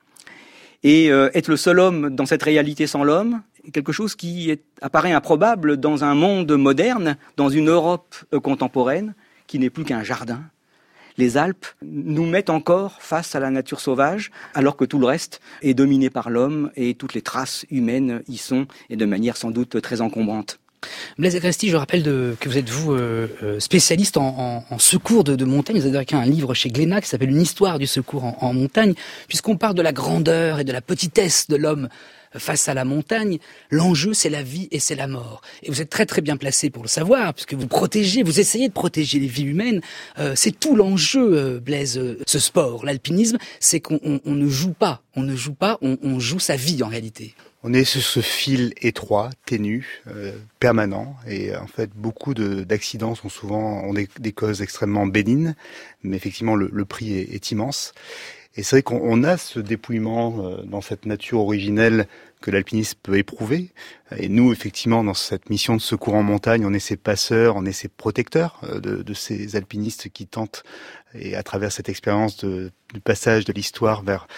Et euh, être le seul homme dans cette réalité sans l'homme, quelque chose qui est, apparaît improbable dans un monde moderne, dans une Europe contemporaine, qui n'est plus qu'un jardin. Les Alpes nous mettent encore face à la nature sauvage, alors que tout le reste est dominé par l'homme et toutes les traces humaines y sont, et de manière sans doute très encombrante. Blaise Agresti, je rappelle de, que vous êtes vous euh, spécialiste en, en, en secours de, de montagne. Vous avez écrit un livre chez Glénat qui s'appelle « Une histoire du secours en, en montagne », puisqu'on parle de la grandeur et de la petitesse de l'homme face à la montagne. L'enjeu, c'est la vie et c'est la mort. Et vous êtes très très bien placé pour le savoir, puisque vous protégez, vous essayez de protéger les vies humaines. Euh, c'est tout l'enjeu, euh, Blaise, euh, ce sport, l'alpinisme, c'est qu'on on, on ne joue pas, on ne joue pas, on, on joue sa vie en réalité. On est sur ce fil étroit, ténu, euh, permanent, et en fait beaucoup de, d'accidents sont souvent ont des, des causes extrêmement bénignes, mais effectivement le, le prix est, est immense. Et c'est vrai qu'on on a ce dépouillement euh, dans cette nature originelle que l'alpinisme peut éprouver. Et nous, effectivement, dans cette mission de secours en montagne, on est ces passeurs, on est ces protecteurs euh, de, de ces alpinistes qui tentent, et à travers cette expérience de, du passage de l'histoire vers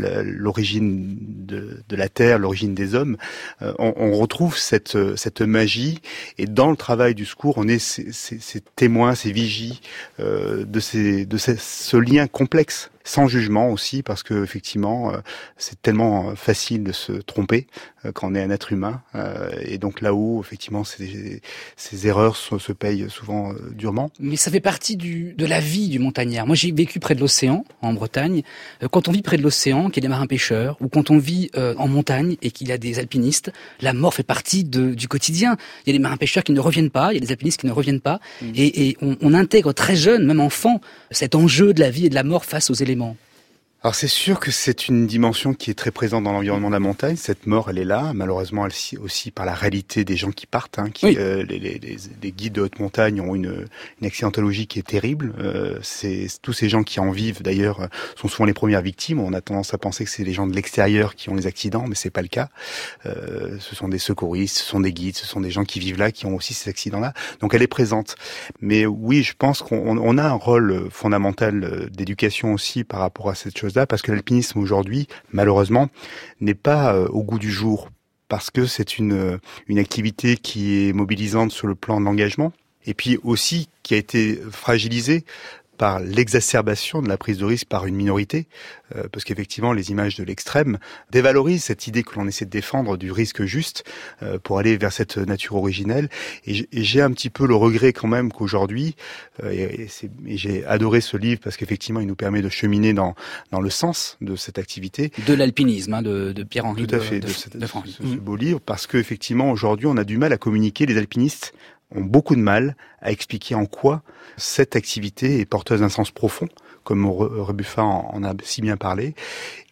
l'origine de, de la Terre, l'origine des hommes, euh, on, on retrouve cette, cette magie. Et dans le travail du secours, on est ces, ces, ces témoins, ces vigies euh, de, ces, de ces, ce lien complexe, sans jugement aussi, parce que effectivement, euh, c'est tellement facile de se tromper euh, quand on est un être humain. Euh, et donc là-haut, effectivement, ces, ces erreurs se, se payent souvent euh, durement. Mais ça fait partie du, de la vie du montagnard. Moi, j'ai vécu près de l'océan, en Bretagne. Quand on vit près de l'océan, qu'il y a des marins-pêcheurs, ou quand on vit euh, en montagne et qu'il y a des alpinistes, la mort fait partie de, du quotidien. Il y a des marins-pêcheurs qui ne reviennent pas, il y a des alpinistes qui ne reviennent pas. Mmh. Et, et on, on intègre très jeune, même enfant, cet enjeu de la vie et de la mort face aux éléments. Alors c'est sûr que c'est une dimension qui est très présente dans l'environnement de la montagne. Cette mort, elle est là. Malheureusement, elle aussi par la réalité des gens qui partent. Hein, qui, oui. euh, les, les, les, les guides de haute montagne ont une, une accidentologie qui est terrible. Euh, c'est tous ces gens qui en vivent, d'ailleurs, sont souvent les premières victimes. On a tendance à penser que c'est les gens de l'extérieur qui ont les accidents, mais c'est pas le cas. Euh, ce sont des secouristes, ce sont des guides, ce sont des gens qui vivent là, qui ont aussi ces accidents-là. Donc elle est présente. Mais oui, je pense qu'on on a un rôle fondamental d'éducation aussi par rapport à cette chose. Parce que l'alpinisme aujourd'hui, malheureusement, n'est pas euh, au goût du jour, parce que c'est une, une activité qui est mobilisante sur le plan de l'engagement, et puis aussi qui a été fragilisée par l'exacerbation de la prise de risque par une minorité, euh, parce qu'effectivement les images de l'extrême dévalorisent cette idée que l'on essaie de défendre du risque juste euh, pour aller vers cette nature originelle. Et j'ai un petit peu le regret quand même qu'aujourd'hui, euh, et, et j'ai adoré ce livre parce qu'effectivement il nous permet de cheminer dans dans le sens de cette activité. De l'alpinisme, hein, de, de Pierre-Henri Tout à fait, de, de, de, de, de France. Ce, ce beau livre, parce qu'effectivement aujourd'hui on a du mal à communiquer, les alpinistes ont beaucoup de mal à expliquer en quoi cette activité est porteuse d'un sens profond, comme Rébuffat en a si bien parlé.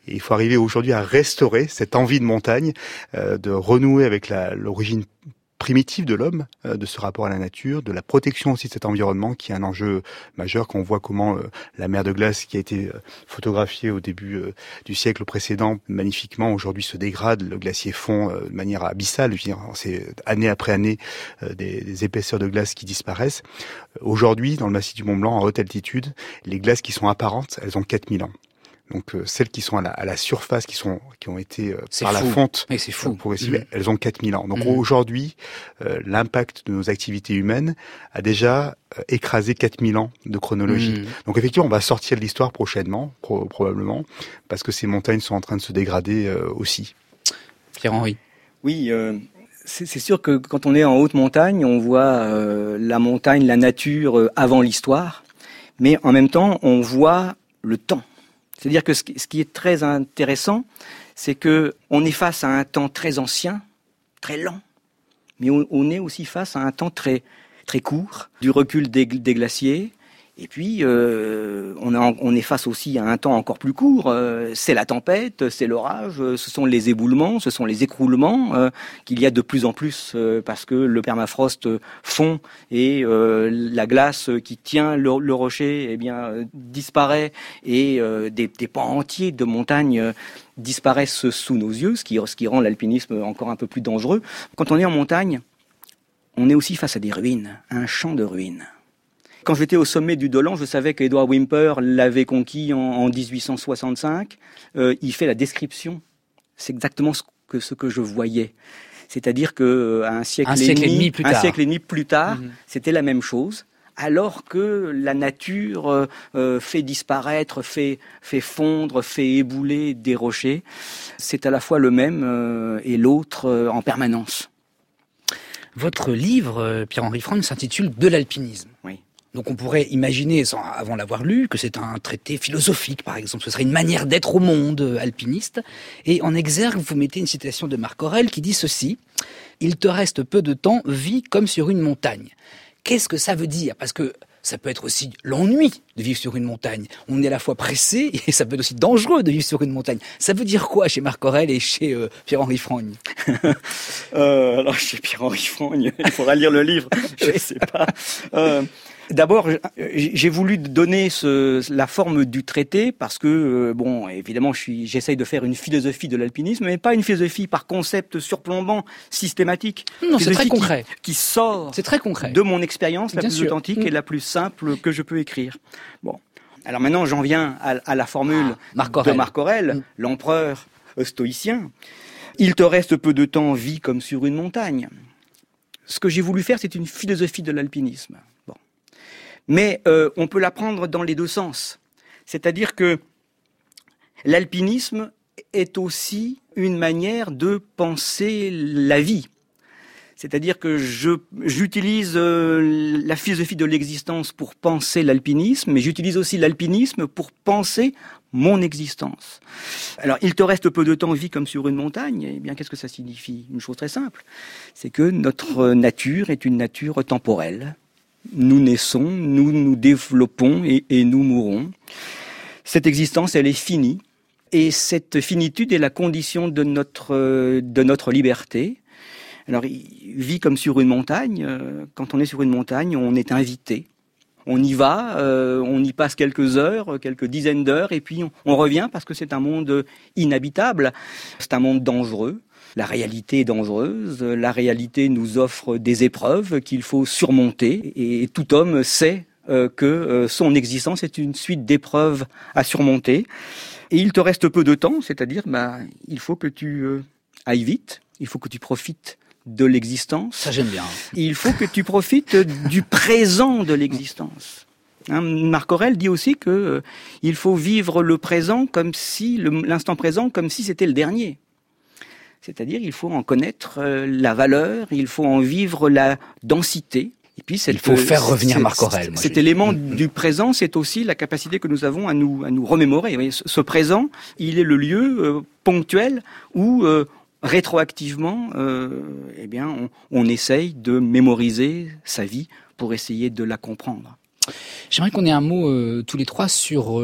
Et il faut arriver aujourd'hui à restaurer cette envie de montagne, euh, de renouer avec la, l'origine primitive de l'homme, euh, de ce rapport à la nature, de la protection aussi de cet environnement qui est un enjeu majeur quand on voit comment euh, la mer de glace qui a été euh, photographiée au début euh, du siècle précédent magnifiquement aujourd'hui se dégrade, le glacier fond euh, de manière abyssale, je veux dire, c'est année après année euh, des, des épaisseurs de glace qui disparaissent. Aujourd'hui, dans le massif du Mont Blanc, en haute altitude, les glaces qui sont apparentes, elles ont quatre mille ans. Donc euh, celles qui sont à la, à la surface, qui sont qui ont été euh, par fou. la fonte Mais c'est fou. progressive, mmh. elles ont quatre mille ans. Donc mmh. aujourd'hui, euh, l'impact de nos activités humaines a déjà euh, écrasé quatre mille ans de chronologie. Mmh. Donc effectivement, on va sortir de l'histoire prochainement, pro- probablement, parce que ces montagnes sont en train de se dégrader euh, aussi. Pierre-Henri. Oui, euh, c'est, c'est sûr que quand on est en haute montagne, on voit euh, la montagne, la nature euh, avant l'histoire, mais en même temps, on voit le temps. C'est-à-dire que ce qui est très intéressant, c'est que on est face à un temps très ancien, très lent, mais on, on est aussi face à un temps très très court, du recul des, des glaciers. Et puis, euh, on, a, on est face aussi à un temps encore plus court. Euh, c'est la tempête, c'est l'orage, ce sont les éboulements, ce sont les écroulements euh, qu'il y a de plus en plus euh, parce que le permafrost fond et euh, la glace qui tient le, le rocher eh bien, euh, disparaît et euh, des, des pans entiers de montagnes euh, disparaissent sous nos yeux, ce qui, ce qui rend l'alpinisme encore un peu plus dangereux. Quand on est en montagne, on est aussi face à des ruines, un champ de ruines. Quand j'étais au sommet du Dolan, je savais qu'Edward Whymper l'avait conquis en, en dix-huit cent soixante-cinq. Euh, il fait la description. C'est exactement ce que, ce que je voyais. C'est-à-dire que un siècle, un et, siècle demi, et demi plus un tard, siècle et demi plus tard, mmh. c'était la même chose. Alors que la nature euh, fait disparaître, fait, fait fondre, fait ébouler des rochers, c'est à la fois le même euh, et l'autre euh, en permanence. Votre livre, Pierre-Henri Frogne, s'intitule « De l'alpinisme ». Oui. Donc on pourrait imaginer, sans, avant l'avoir lu, que c'est un traité philosophique, par exemple. Ce serait une manière d'être au monde alpiniste. Et en exergue, vous mettez une citation de Marc Aurèle qui dit ceci : « Il te reste peu de temps, vis comme sur une montagne ». Qu'est-ce que ça veut dire ? Parce que ça peut être aussi l'ennui de vivre sur une montagne. On est à la fois pressé et ça peut être aussi dangereux de vivre sur une montagne. Ça veut dire quoi chez Marc Aurèle et chez euh, Pierre-Henri Frogne ? euh, Alors chez Pierre-Henri Frogne, il faudra lire le livre, je ne sais pas. Euh, D'abord, j'ai voulu donner ce, la forme du traité parce que, euh, bon, évidemment, je suis, j'essaye de faire une philosophie de l'alpinisme, mais pas une philosophie par concept surplombant, systématique. Non, c'est très concret. Qui, qui sort c'est très concret. de mon expérience la Bien plus sûr. authentique mmh. et la plus simple que je peux écrire. Bon. Alors maintenant, j'en viens à, à la formule ah, Marc Aurèle. de Marc Aurèle, mmh. l'empereur stoïcien. Il te reste peu de temps, vis comme sur une montagne. Ce que j'ai voulu faire, c'est une philosophie de l'alpinisme. Bon. Mais euh, on peut la prendre dans les deux sens. C'est-à-dire que l'alpinisme est aussi une manière de penser la vie. C'est-à-dire que je, j'utilise euh, la philosophie de l'existence pour penser l'alpinisme, mais j'utilise aussi l'alpinisme pour penser mon existence. Alors, il te reste peu de temps, vis comme sur une montagne. Eh bien, qu'est-ce que ça signifie ? Une chose très simple. C'est que notre nature est une nature temporelle. Nous naissons, nous nous développons et, et nous mourons. Cette existence, elle est finie. Et cette finitude est la condition de notre, de notre liberté. Alors, il vit comme sur une montagne. Quand on est sur une montagne, on est invité. On y va, euh, on y passe quelques heures, quelques dizaines d'heures, et puis on, on revient parce que c'est un monde inhabitable. C'est un monde dangereux. La réalité est dangereuse. La réalité nous offre des épreuves qu'il faut surmonter. Et tout homme sait euh, que euh, son existence est une suite d'épreuves à surmonter. Et il te reste peu de temps, c'est-à-dire, bah, il faut que tu euh, ailles vite. Il faut que tu profites de l'existence. Ça, j'aime bien. Il faut que tu profites du présent de l'existence. Hein, Marc Aurèle dit aussi que euh, il faut vivre le présent comme si, le, l'instant présent comme si c'était le dernier. C'est-à-dire, il faut en connaître euh, la valeur, il faut en vivre la densité. Et puis, il faut faire revenir Marc Aurèle. Moi, cet élément mmh. du présent, c'est aussi la capacité que nous avons à nous, à nous remémorer. Vous voyez, ce, ce présent, il est le lieu euh, ponctuel où euh, rétroactivement, euh, eh bien, on, on essaye de mémoriser sa vie pour essayer de la comprendre. J'aimerais qu'on ait un mot euh, tous les trois sur euh,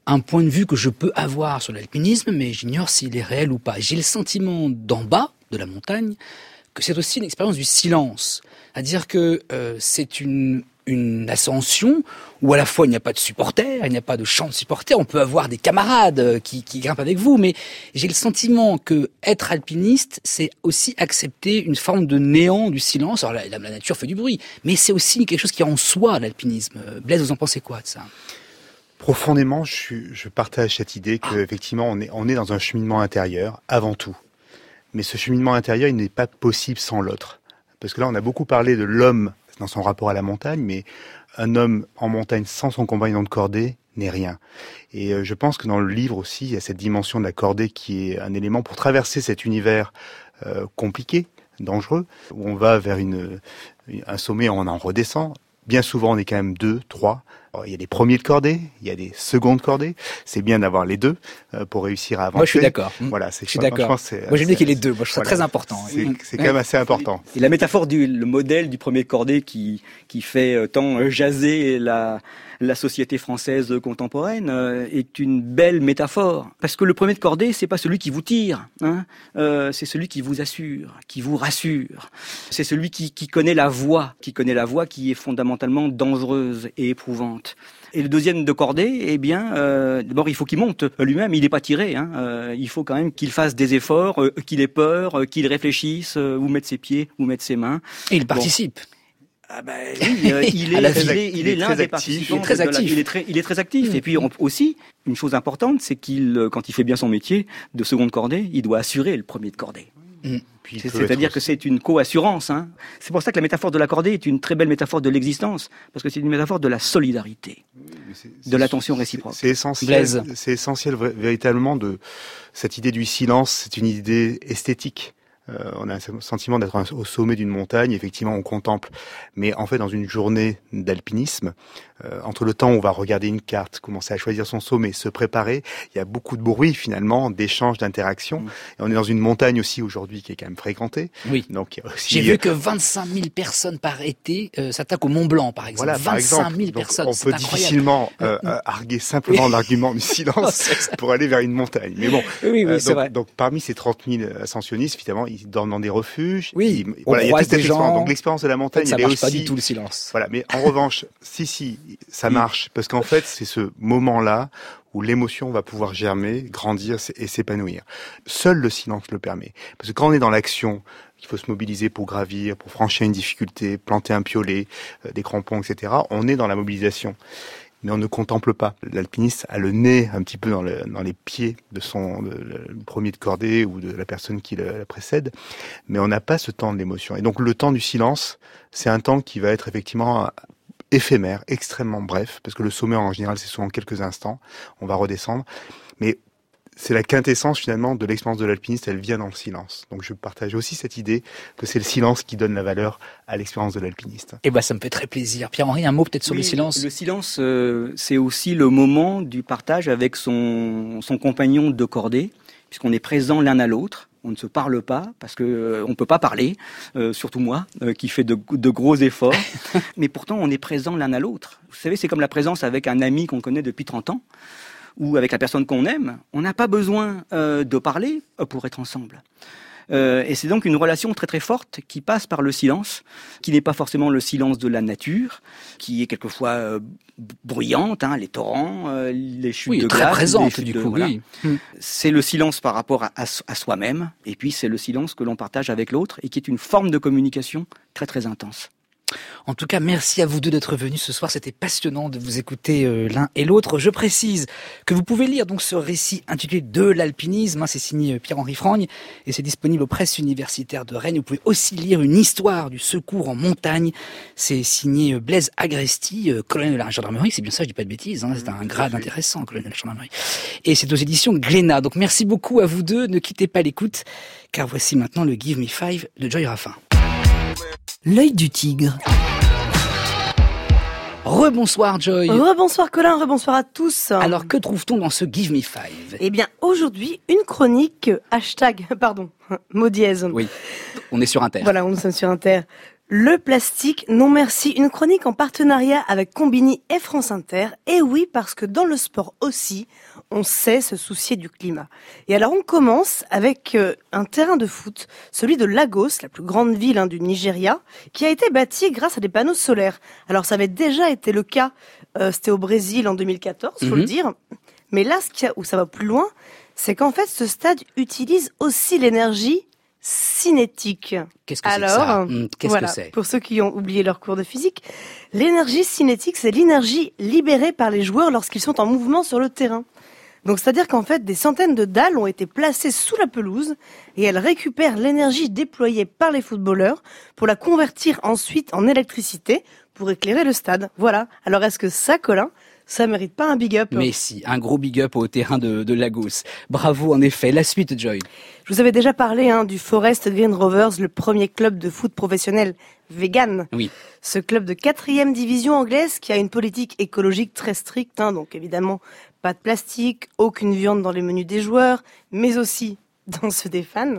un point de vue que je peux avoir sur l'alpinisme, mais j'ignore s'il est réel ou pas. J'ai le sentiment d'en bas de la montagne que c'est aussi une expérience du silence. C'est-à-dire que euh, c'est une, une ascension où à la fois il n'y a pas de supporters, il n'y a pas de chant de supporters, on peut avoir des camarades qui, qui grimpent avec vous, mais j'ai le sentiment que être alpiniste, c'est aussi accepter une forme de néant du silence. Alors la, la, la nature fait du bruit, mais c'est aussi quelque chose qui est en soi, l'alpinisme. Blaise, vous en pensez quoi de ça ? Profondément, je, je partage cette idée qu'effectivement, on est, on est dans un cheminement intérieur, avant tout. Mais ce cheminement intérieur, il n'est pas possible sans l'autre. Parce que là, on a beaucoup parlé de l'homme dans son rapport à la montagne, mais un homme en montagne sans son compagnon de cordée n'est rien. Et euh, je pense que dans le livre aussi, il y a cette dimension de la cordée qui est un élément pour traverser cet univers euh, compliqué, dangereux, où on va vers une, un sommet, on en redescend. Bien souvent, on est quand même deux, trois. Alors, il y a des premiers de cordée, il y a des secondes de cordée. C'est bien d'avoir les deux euh, pour réussir à avancer. Moi, je suis d'accord. Voilà, c'est, je suis d'accord. Pense, c'est, Moi, j'aime bien qu'il y ait les deux. Moi, je trouve ça voilà, très important. C'est, c'est quand même assez important. Et la métaphore du le modèle du premier de cordée qui qui fait tant jaser la la société française contemporaine euh, est une belle métaphore. Parce que le premier de cordée, c'est pas celui qui vous tire, hein, euh, c'est celui qui vous assure, qui vous rassure. C'est celui qui, qui connaît la voie, qui connaît la voie qui est fondamentalement dangereuse et éprouvante. Et le deuxième de cordée, eh bien, euh, d'abord il faut qu'il monte lui-même, il n'est pas tiré. Hein, euh, il faut quand même qu'il fasse des efforts, euh, qu'il ait peur, euh, qu'il réfléchisse, euh, où mettre ses pieds, où mettre ses mains. Et il participe. Bon. Ah ben oui, euh, il, est, il, est, il est l'un des participants. Il est très actif. La, il, est très, il est très actif. Mmh. Et puis on, aussi, une chose importante, c'est qu'il, quand il fait bien son métier de seconde cordée, il doit assurer le premier de cordée. Mmh. C'est, c'est-à-dire que c'est une co-assurance. Hein. C'est pour ça que la métaphore de la cordée est une très belle métaphore de l'existence, parce que c'est une métaphore de la solidarité, oui, c'est, c'est, de l'attention réciproque. C'est essentiel, c'est essentiel véritablement de cette idée du silence. C'est une idée esthétique. Euh, on a un sentiment d'être au sommet d'une montagne, effectivement on contemple, mais en fait dans une journée d'alpinisme, euh, entre le temps où on va regarder une carte, commencer à choisir son sommet, se préparer, il y a beaucoup de bruit finalement, d'échanges, d'interactions, mmh. et on est dans une montagne aussi aujourd'hui qui est quand même fréquentée. Oui. Donc, il y a aussi... J'ai vu que vingt-cinq mille personnes par été euh, s'attaquent au Mont Blanc par exemple. Voilà, vingt-cinq mille personnes, on peut difficilement euh, euh, arguer simplement l'argument du silence pour aller vers une montagne. Mais bon, oui, oui, euh, c'est donc, vrai. donc parmi ces trente mille ascensionnistes, évidemment, ils dorment dans des refuges. Oui, ils, voilà, il y a toute cette expérience. Donc l'expérience de la montagne, ça elle marche est aussi. Pas du tout le silence. Voilà, mais en revanche, si si, ça marche parce qu'en fait, c'est ce moment-là où l'émotion va pouvoir germer, grandir et s'épanouir. Seul le silence le permet. Parce que quand on est dans l'action, il faut se mobiliser pour gravir, pour franchir une difficulté, planter un piolet, euh, des crampons, et cetera. On est dans la mobilisation. Mais on ne contemple pas. L'alpiniste a le nez un petit peu dans, le, dans les pieds de son de, le premier de cordée ou de la personne qui le, la précède, mais on n'a pas ce temps de l'émotion. Et donc le temps du silence, c'est un temps qui va être effectivement éphémère, extrêmement bref, parce que le sommet en général c'est souvent quelques instants, on va redescendre, mais c'est la quintessence finalement de l'expérience de l'alpiniste, elle vient dans le silence. Donc je partage aussi cette idée que c'est le silence qui donne la valeur à l'expérience de l'alpiniste. Eh ben ça me fait très plaisir. Pierre-Henri, un mot peut-être sur oui, le silence. Le silence, euh, c'est aussi le moment du partage avec son, son compagnon de cordée, puisqu'on est présent l'un à l'autre. On ne se parle pas parce que euh, on peut pas parler, euh, surtout moi euh, qui fais de, de gros efforts. Mais pourtant on est présent l'un à l'autre. Vous savez, c'est comme la présence avec un ami qu'on connaît depuis trente ans. Ou avec la personne qu'on aime, on n'a pas besoin euh, de parler pour être ensemble. Euh, et c'est donc une relation très très forte qui passe par le silence, qui n'est pas forcément le silence de la nature, qui est quelquefois euh, bruyante, hein, les torrents, euh, les chutes oui, de très glace. présente du de, coup. Voilà. Oui. C'est le silence par rapport à, à, à soi-même, et puis c'est le silence que l'on partage avec l'autre, et qui est une forme de communication très très intense. En tout cas, merci à vous deux d'être venus ce soir. C'était passionnant de vous écouter euh, l'un et l'autre. Je précise que vous pouvez lire donc ce récit intitulé De l'alpinisme. Hein, c'est signé Pierre-Henri Frogne et c'est disponible aux presses universitaires de Rennes. Vous pouvez aussi lire une histoire du secours en montagne. C'est signé Blaise Agresti, euh, colonel de la gendarmerie. C'est bien ça, je dis pas de bêtises. Hein, c'est un grade intéressant, colonel de la gendarmerie. Et c'est aux éditions Glénat. Donc merci beaucoup à vous deux. Ne quittez pas l'écoute, car voici maintenant le Give Me Five de Joy Raffin. L'œil du tigre. Rebonsoir Joy. Rebonsoir Colin, rebonsoir à tous. Alors que trouve-t-on dans ce Give Me Five ? Eh bien aujourd'hui, une chronique, hashtag, pardon, mot dièse. Oui, on est sur Inter. Voilà, on sommes sur Inter. Le plastique, non merci, une chronique en partenariat avec Combini et France Inter. Et oui, parce que dans le sport aussi, on sait se soucier du climat. Et alors on commence avec euh, un terrain de foot, celui de Lagos, la plus grande ville hein, du Nigeria, qui a été bâti grâce à des panneaux solaires. Alors ça avait déjà été le cas, euh, c'était au Brésil en deux mille quatorze, faut mm-hmm. le dire. Mais là, ce qu'il y a, où ça va plus loin, c'est qu'en fait ce stade utilise aussi l'énergie cinétique. Qu'est-ce que Alors, c'est que ça mmh, Qu'est-ce voilà, que c'est pour ceux qui ont oublié leur cours de physique, l'énergie cinétique, c'est l'énergie libérée par les joueurs lorsqu'ils sont en mouvement sur le terrain. Donc, c'est-à-dire qu'en fait, des centaines de dalles ont été placées sous la pelouse et elles récupèrent l'énergie déployée par les footballeurs pour la convertir ensuite en électricité pour éclairer le stade. Voilà. Alors, est-ce que ça, Colin, ça mérite pas un big up? Mais si, un gros big up au terrain de, de Lagos. Bravo, en effet. La suite, Joy. Je vous avais déjà parlé hein, du Forest Green Rovers, le premier club de foot professionnel vegan. Oui. Ce club de quatrième division anglaise qui a une politique écologique très stricte, hein, donc évidemment pas de plastique, aucune viande dans les menus des joueurs, mais aussi dans ceux des fans.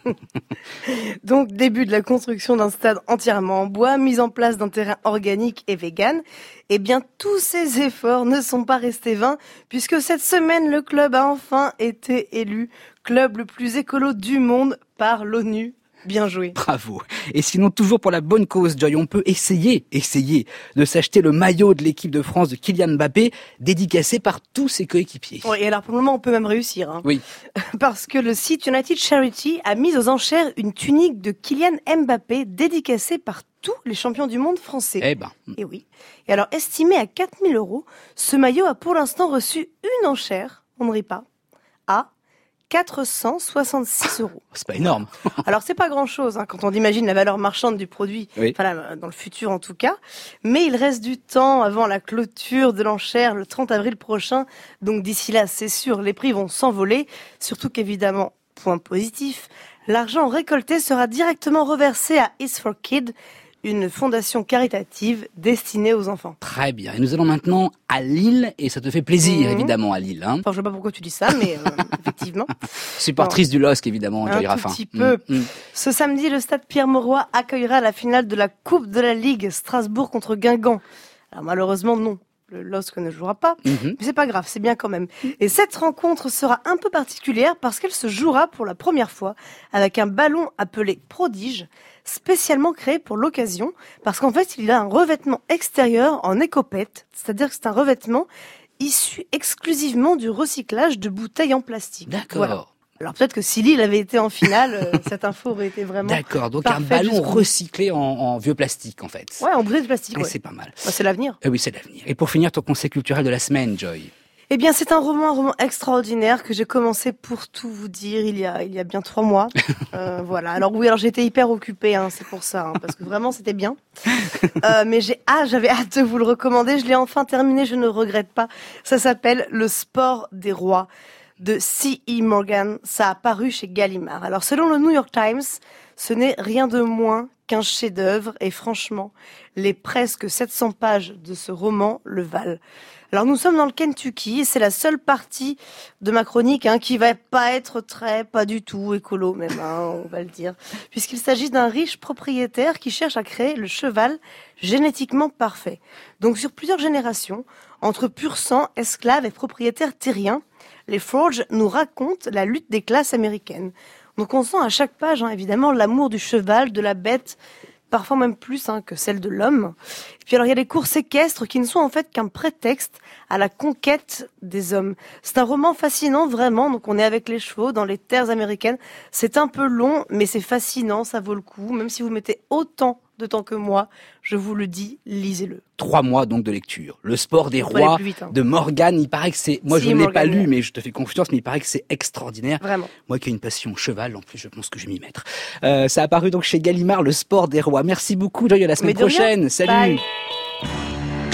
Donc, début de la construction d'un stade entièrement en bois, mise en place d'un terrain organique et vegan. Eh bien, tous ces efforts ne sont pas restés vains, puisque cette semaine, le club a enfin été élu club le plus écolo du monde par l'ONU. Bien joué. Bravo. Et sinon, toujours pour la bonne cause, Joy, on peut essayer, essayer de s'acheter le maillot de l'équipe de France de Kylian Mbappé, dédicacé par tous ses coéquipiers. Oui, et alors pour le moment, on peut même réussir. Hein. Oui. Parce que le site United Charity a mis aux enchères une tunique de Kylian Mbappé, dédicacée par tous les champions du monde français. Eh ben. Et oui. Et alors, estimé à quatre mille euros, ce maillot a pour l'instant reçu une enchère, on ne rit pas, à quatre cent soixante-six euros. C'est pas énorme. Alors, c'est pas grand-chose hein, quand on imagine la valeur marchande du produit, oui. enfin là, dans le futur en tout cas. Mais il reste du temps avant la clôture de l'enchère le trente avril prochain. Donc d'ici là, c'est sûr, les prix vont s'envoler. Surtout qu'évidemment, point positif, l'argent récolté sera directement reversé à Is for Kids, une fondation caritative destinée aux enfants. Très bien. Et nous allons maintenant à Lille, et ça te fait plaisir, mmh. évidemment, à Lille. Hein. Enfin, je sais pas pourquoi tu dis ça, mais euh, effectivement. Supportrice bon. du L O S C, évidemment, Joy Raffin. Un tout petit peu. Mmh. Mmh. Ce samedi, le stade Pierre-Mauroy accueillera la finale de la Coupe de la Ligue, Strasbourg contre Guingamp. Alors malheureusement, non. Le L O S C ne jouera pas, mmh. mais c'est pas grave, c'est bien quand même. Et cette rencontre sera un peu particulière parce qu'elle se jouera pour la première fois avec un ballon appelé Prodige, spécialement créé pour l'occasion, parce qu'en fait, il a un revêtement extérieur en écopette, c'est-à-dire que c'est un revêtement issu exclusivement du recyclage de bouteilles en plastique. D'accord. Voilà. Alors peut-être que si Lille avait été en finale, euh, cette info aurait été vraiment D'accord, donc un ballon recyclé en, en vieux plastique en fait. Ouais, en bouteille de plastique. Ouais. C'est pas mal. Bah, c'est l'avenir. Euh, oui, c'est l'avenir. Et pour finir, ton conseil culturel de la semaine, Joy. Eh bien, c'est un roman, un roman extraordinaire que j'ai commencé pour tout vous dire il y a, il y a bien trois mois. Euh, voilà. Alors oui, alors j'étais hyper occupée, hein, c'est pour ça, hein, parce que vraiment c'était bien. Euh, mais j'ai, ah, j'avais hâte de vous le recommander. Je l'ai enfin terminé, je ne regrette pas. Ça s'appelle Le sport des rois de C E Morgan. Ça a paru chez Gallimard. Alors, selon le New York Times, ce n'est rien de moins qu'un chef-d'œuvre. Et franchement, les presque sept cents pages de ce roman le valent. Alors, nous sommes dans le Kentucky et c'est la seule partie de ma chronique hein, qui va pas être très, pas du tout écolo même, hein, on va le dire. Puisqu'il s'agit d'un riche propriétaire qui cherche à créer le cheval génétiquement parfait. Donc, sur plusieurs générations, entre pur sang, esclaves et propriétaires terriens, les Forge nous racontent la lutte des classes américaines. Donc on sent à chaque page, hein, évidemment, l'amour du cheval, de la bête, parfois même plus hein, que celle de l'homme. Et puis alors il y a les courses équestres qui ne sont en fait qu'un prétexte à la conquête des hommes. C'est un roman fascinant, vraiment. Donc on est avec les chevaux dans les terres américaines. C'est un peu long, mais c'est fascinant, ça vaut le coup. Même si vous mettez autant de temps que moi, je vous le dis, lisez-le. Trois mois donc de lecture. Le sport des rois vite, hein. de Morgan, il paraît que c'est... Moi si, je ne l'ai Morgan, pas lu, ouais. mais je te fais confiance, mais il paraît que c'est extraordinaire. Vraiment. Moi qui ai une passion cheval, en plus je pense que je vais m'y mettre. Euh, ça a paru donc chez Gallimard, Le sport des rois. Merci beaucoup, Joy, à la semaine prochaine. Salut. Bye.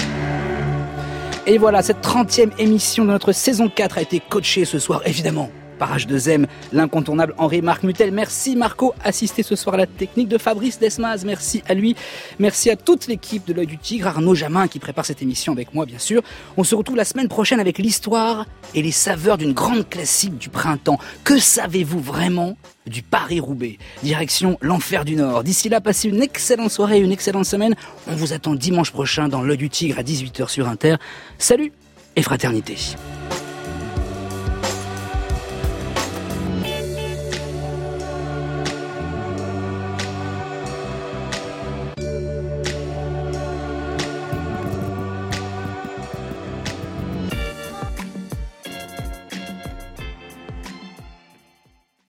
Et voilà, cette trentième émission de notre saison quatre a été coachée ce soir, évidemment, par H deux M, l'incontournable Henri-Marc Mutel. Merci Marco, assisté ce soir à la technique de Fabrice Desmaz. Merci à lui. Merci à toute l'équipe de l'Œil du Tigre, Arnaud Jamin qui prépare cette émission avec moi bien sûr. On se retrouve la semaine prochaine avec l'histoire et les saveurs d'une grande classique du printemps. Que savez-vous vraiment du Paris-Roubaix? Direction l'Enfer du Nord. D'ici là, passez une excellente soirée et une excellente semaine. On vous attend dimanche prochain dans l'Œil du Tigre à dix-huit heures sur Inter. Salut et fraternité.